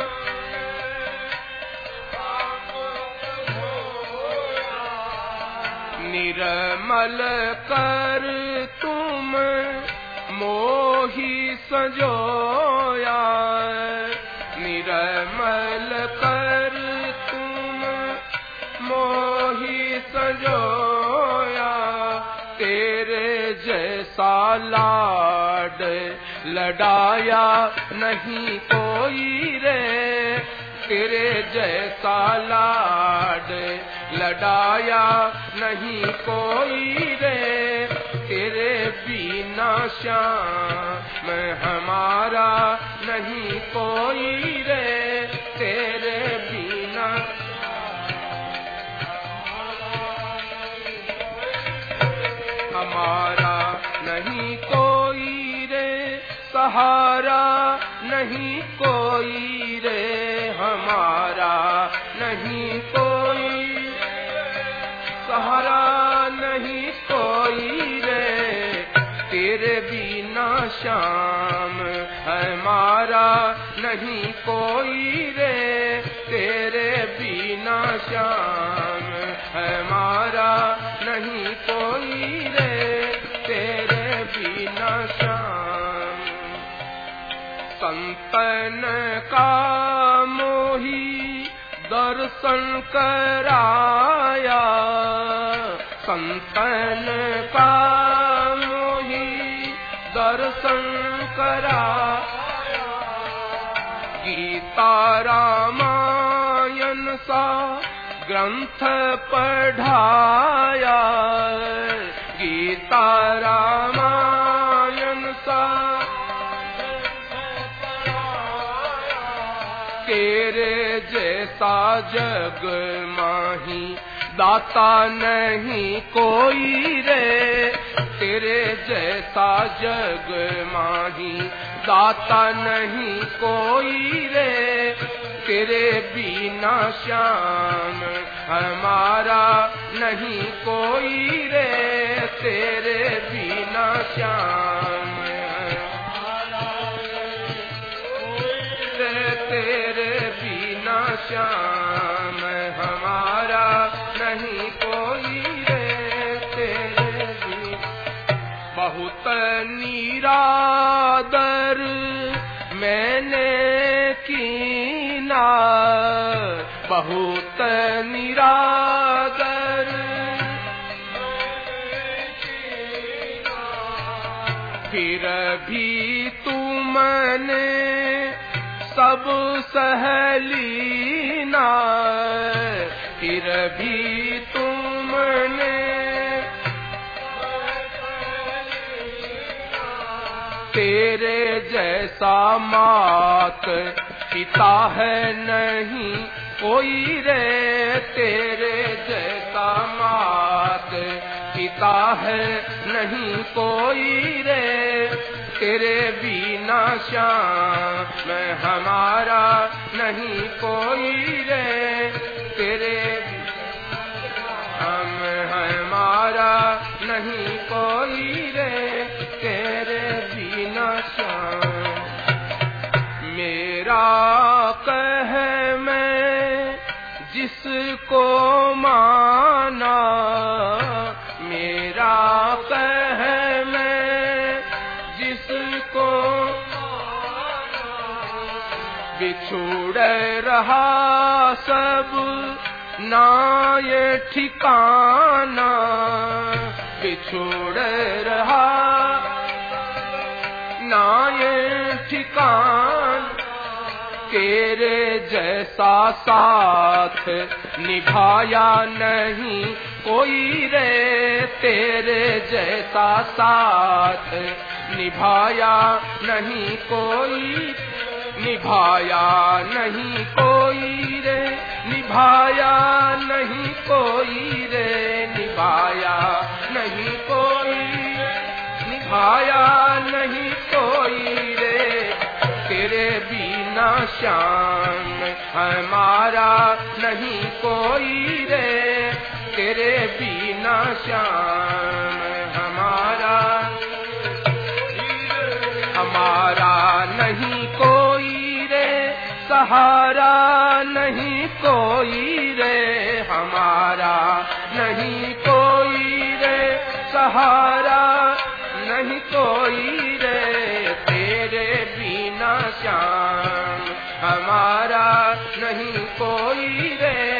निर्मल कर तुम मोही सजोया। निर्मल कर तुम मोही सजोया। तेरे जैसा लाड लडाया नहीं कोई रे। तेरे जैसा लाड लडाया नहीं कोई रे। तेरे बिना श्याम हमारा नहीं कोई रे। तेरे बिना हमारा नहीं कोई रे। सहारा नहीं कोई रे। हमारा नहीं कोई सहारा नहीं कोई रे। तेरे बिना श्याम हमारा नहीं कोई रे। तेरे बिना श्याम हमारा नहीं कोई रे। तेरे बिना श्याम संतन का मोही दर्शन कराया। संतन का मोही दर्शन कराया। गीता रामायण सा ग्रंथ पढ़ाया। गीता रामायण सा तेरे जैसा जग माही दाता नहीं कोई रे। तेरे जैसा जग माही दाता नहीं कोई रे। तेरे बिना श्याम हमारा नहीं कोई रे। तेरे बिना श्याम तेरे बिना श्याम हमारा नहीं कोई रे। तेरे भी बहुत निरादर मैंने कीना। बहुत निरादर फिर भी तुमने सब सहेलीना। फिर भी तुमने तेरे जैसा मात पिता है नहीं कोई रे। तेरे जैसा मात पिता है नहीं कोई रे। तेरे बिना श्याम हमारा नहीं कोई रे। तेरे हम हमारा नहीं कोई रे। तेरे बिना श्याम मेरा कह मैं जिसको माना। मेरा कह मैं जिसको बिछुड़ रहा सब ना ये ठिकाना, बिछुड़ रहा ना ये ठिकाना, तेरे जैसा साथ निभाया नहीं कोई रे, तेरे जैसा साथ निभाया नहीं कोई, निभाया नहीं कोई रे, निभाया नहीं कोई रे, निभाया नहीं कोई, निभाया नहीं कोई रे, तेरे बिना श्याम हमारा नहीं कोई रे, तेरे बिना श्याम हमारा, हमारा नहीं कोई रे, सहारा नहीं कोई रे, हमारा नहीं कोई रे, सहारा नहीं कोई रे, तेरे बिना श्याम हमारा नहीं कोई रे,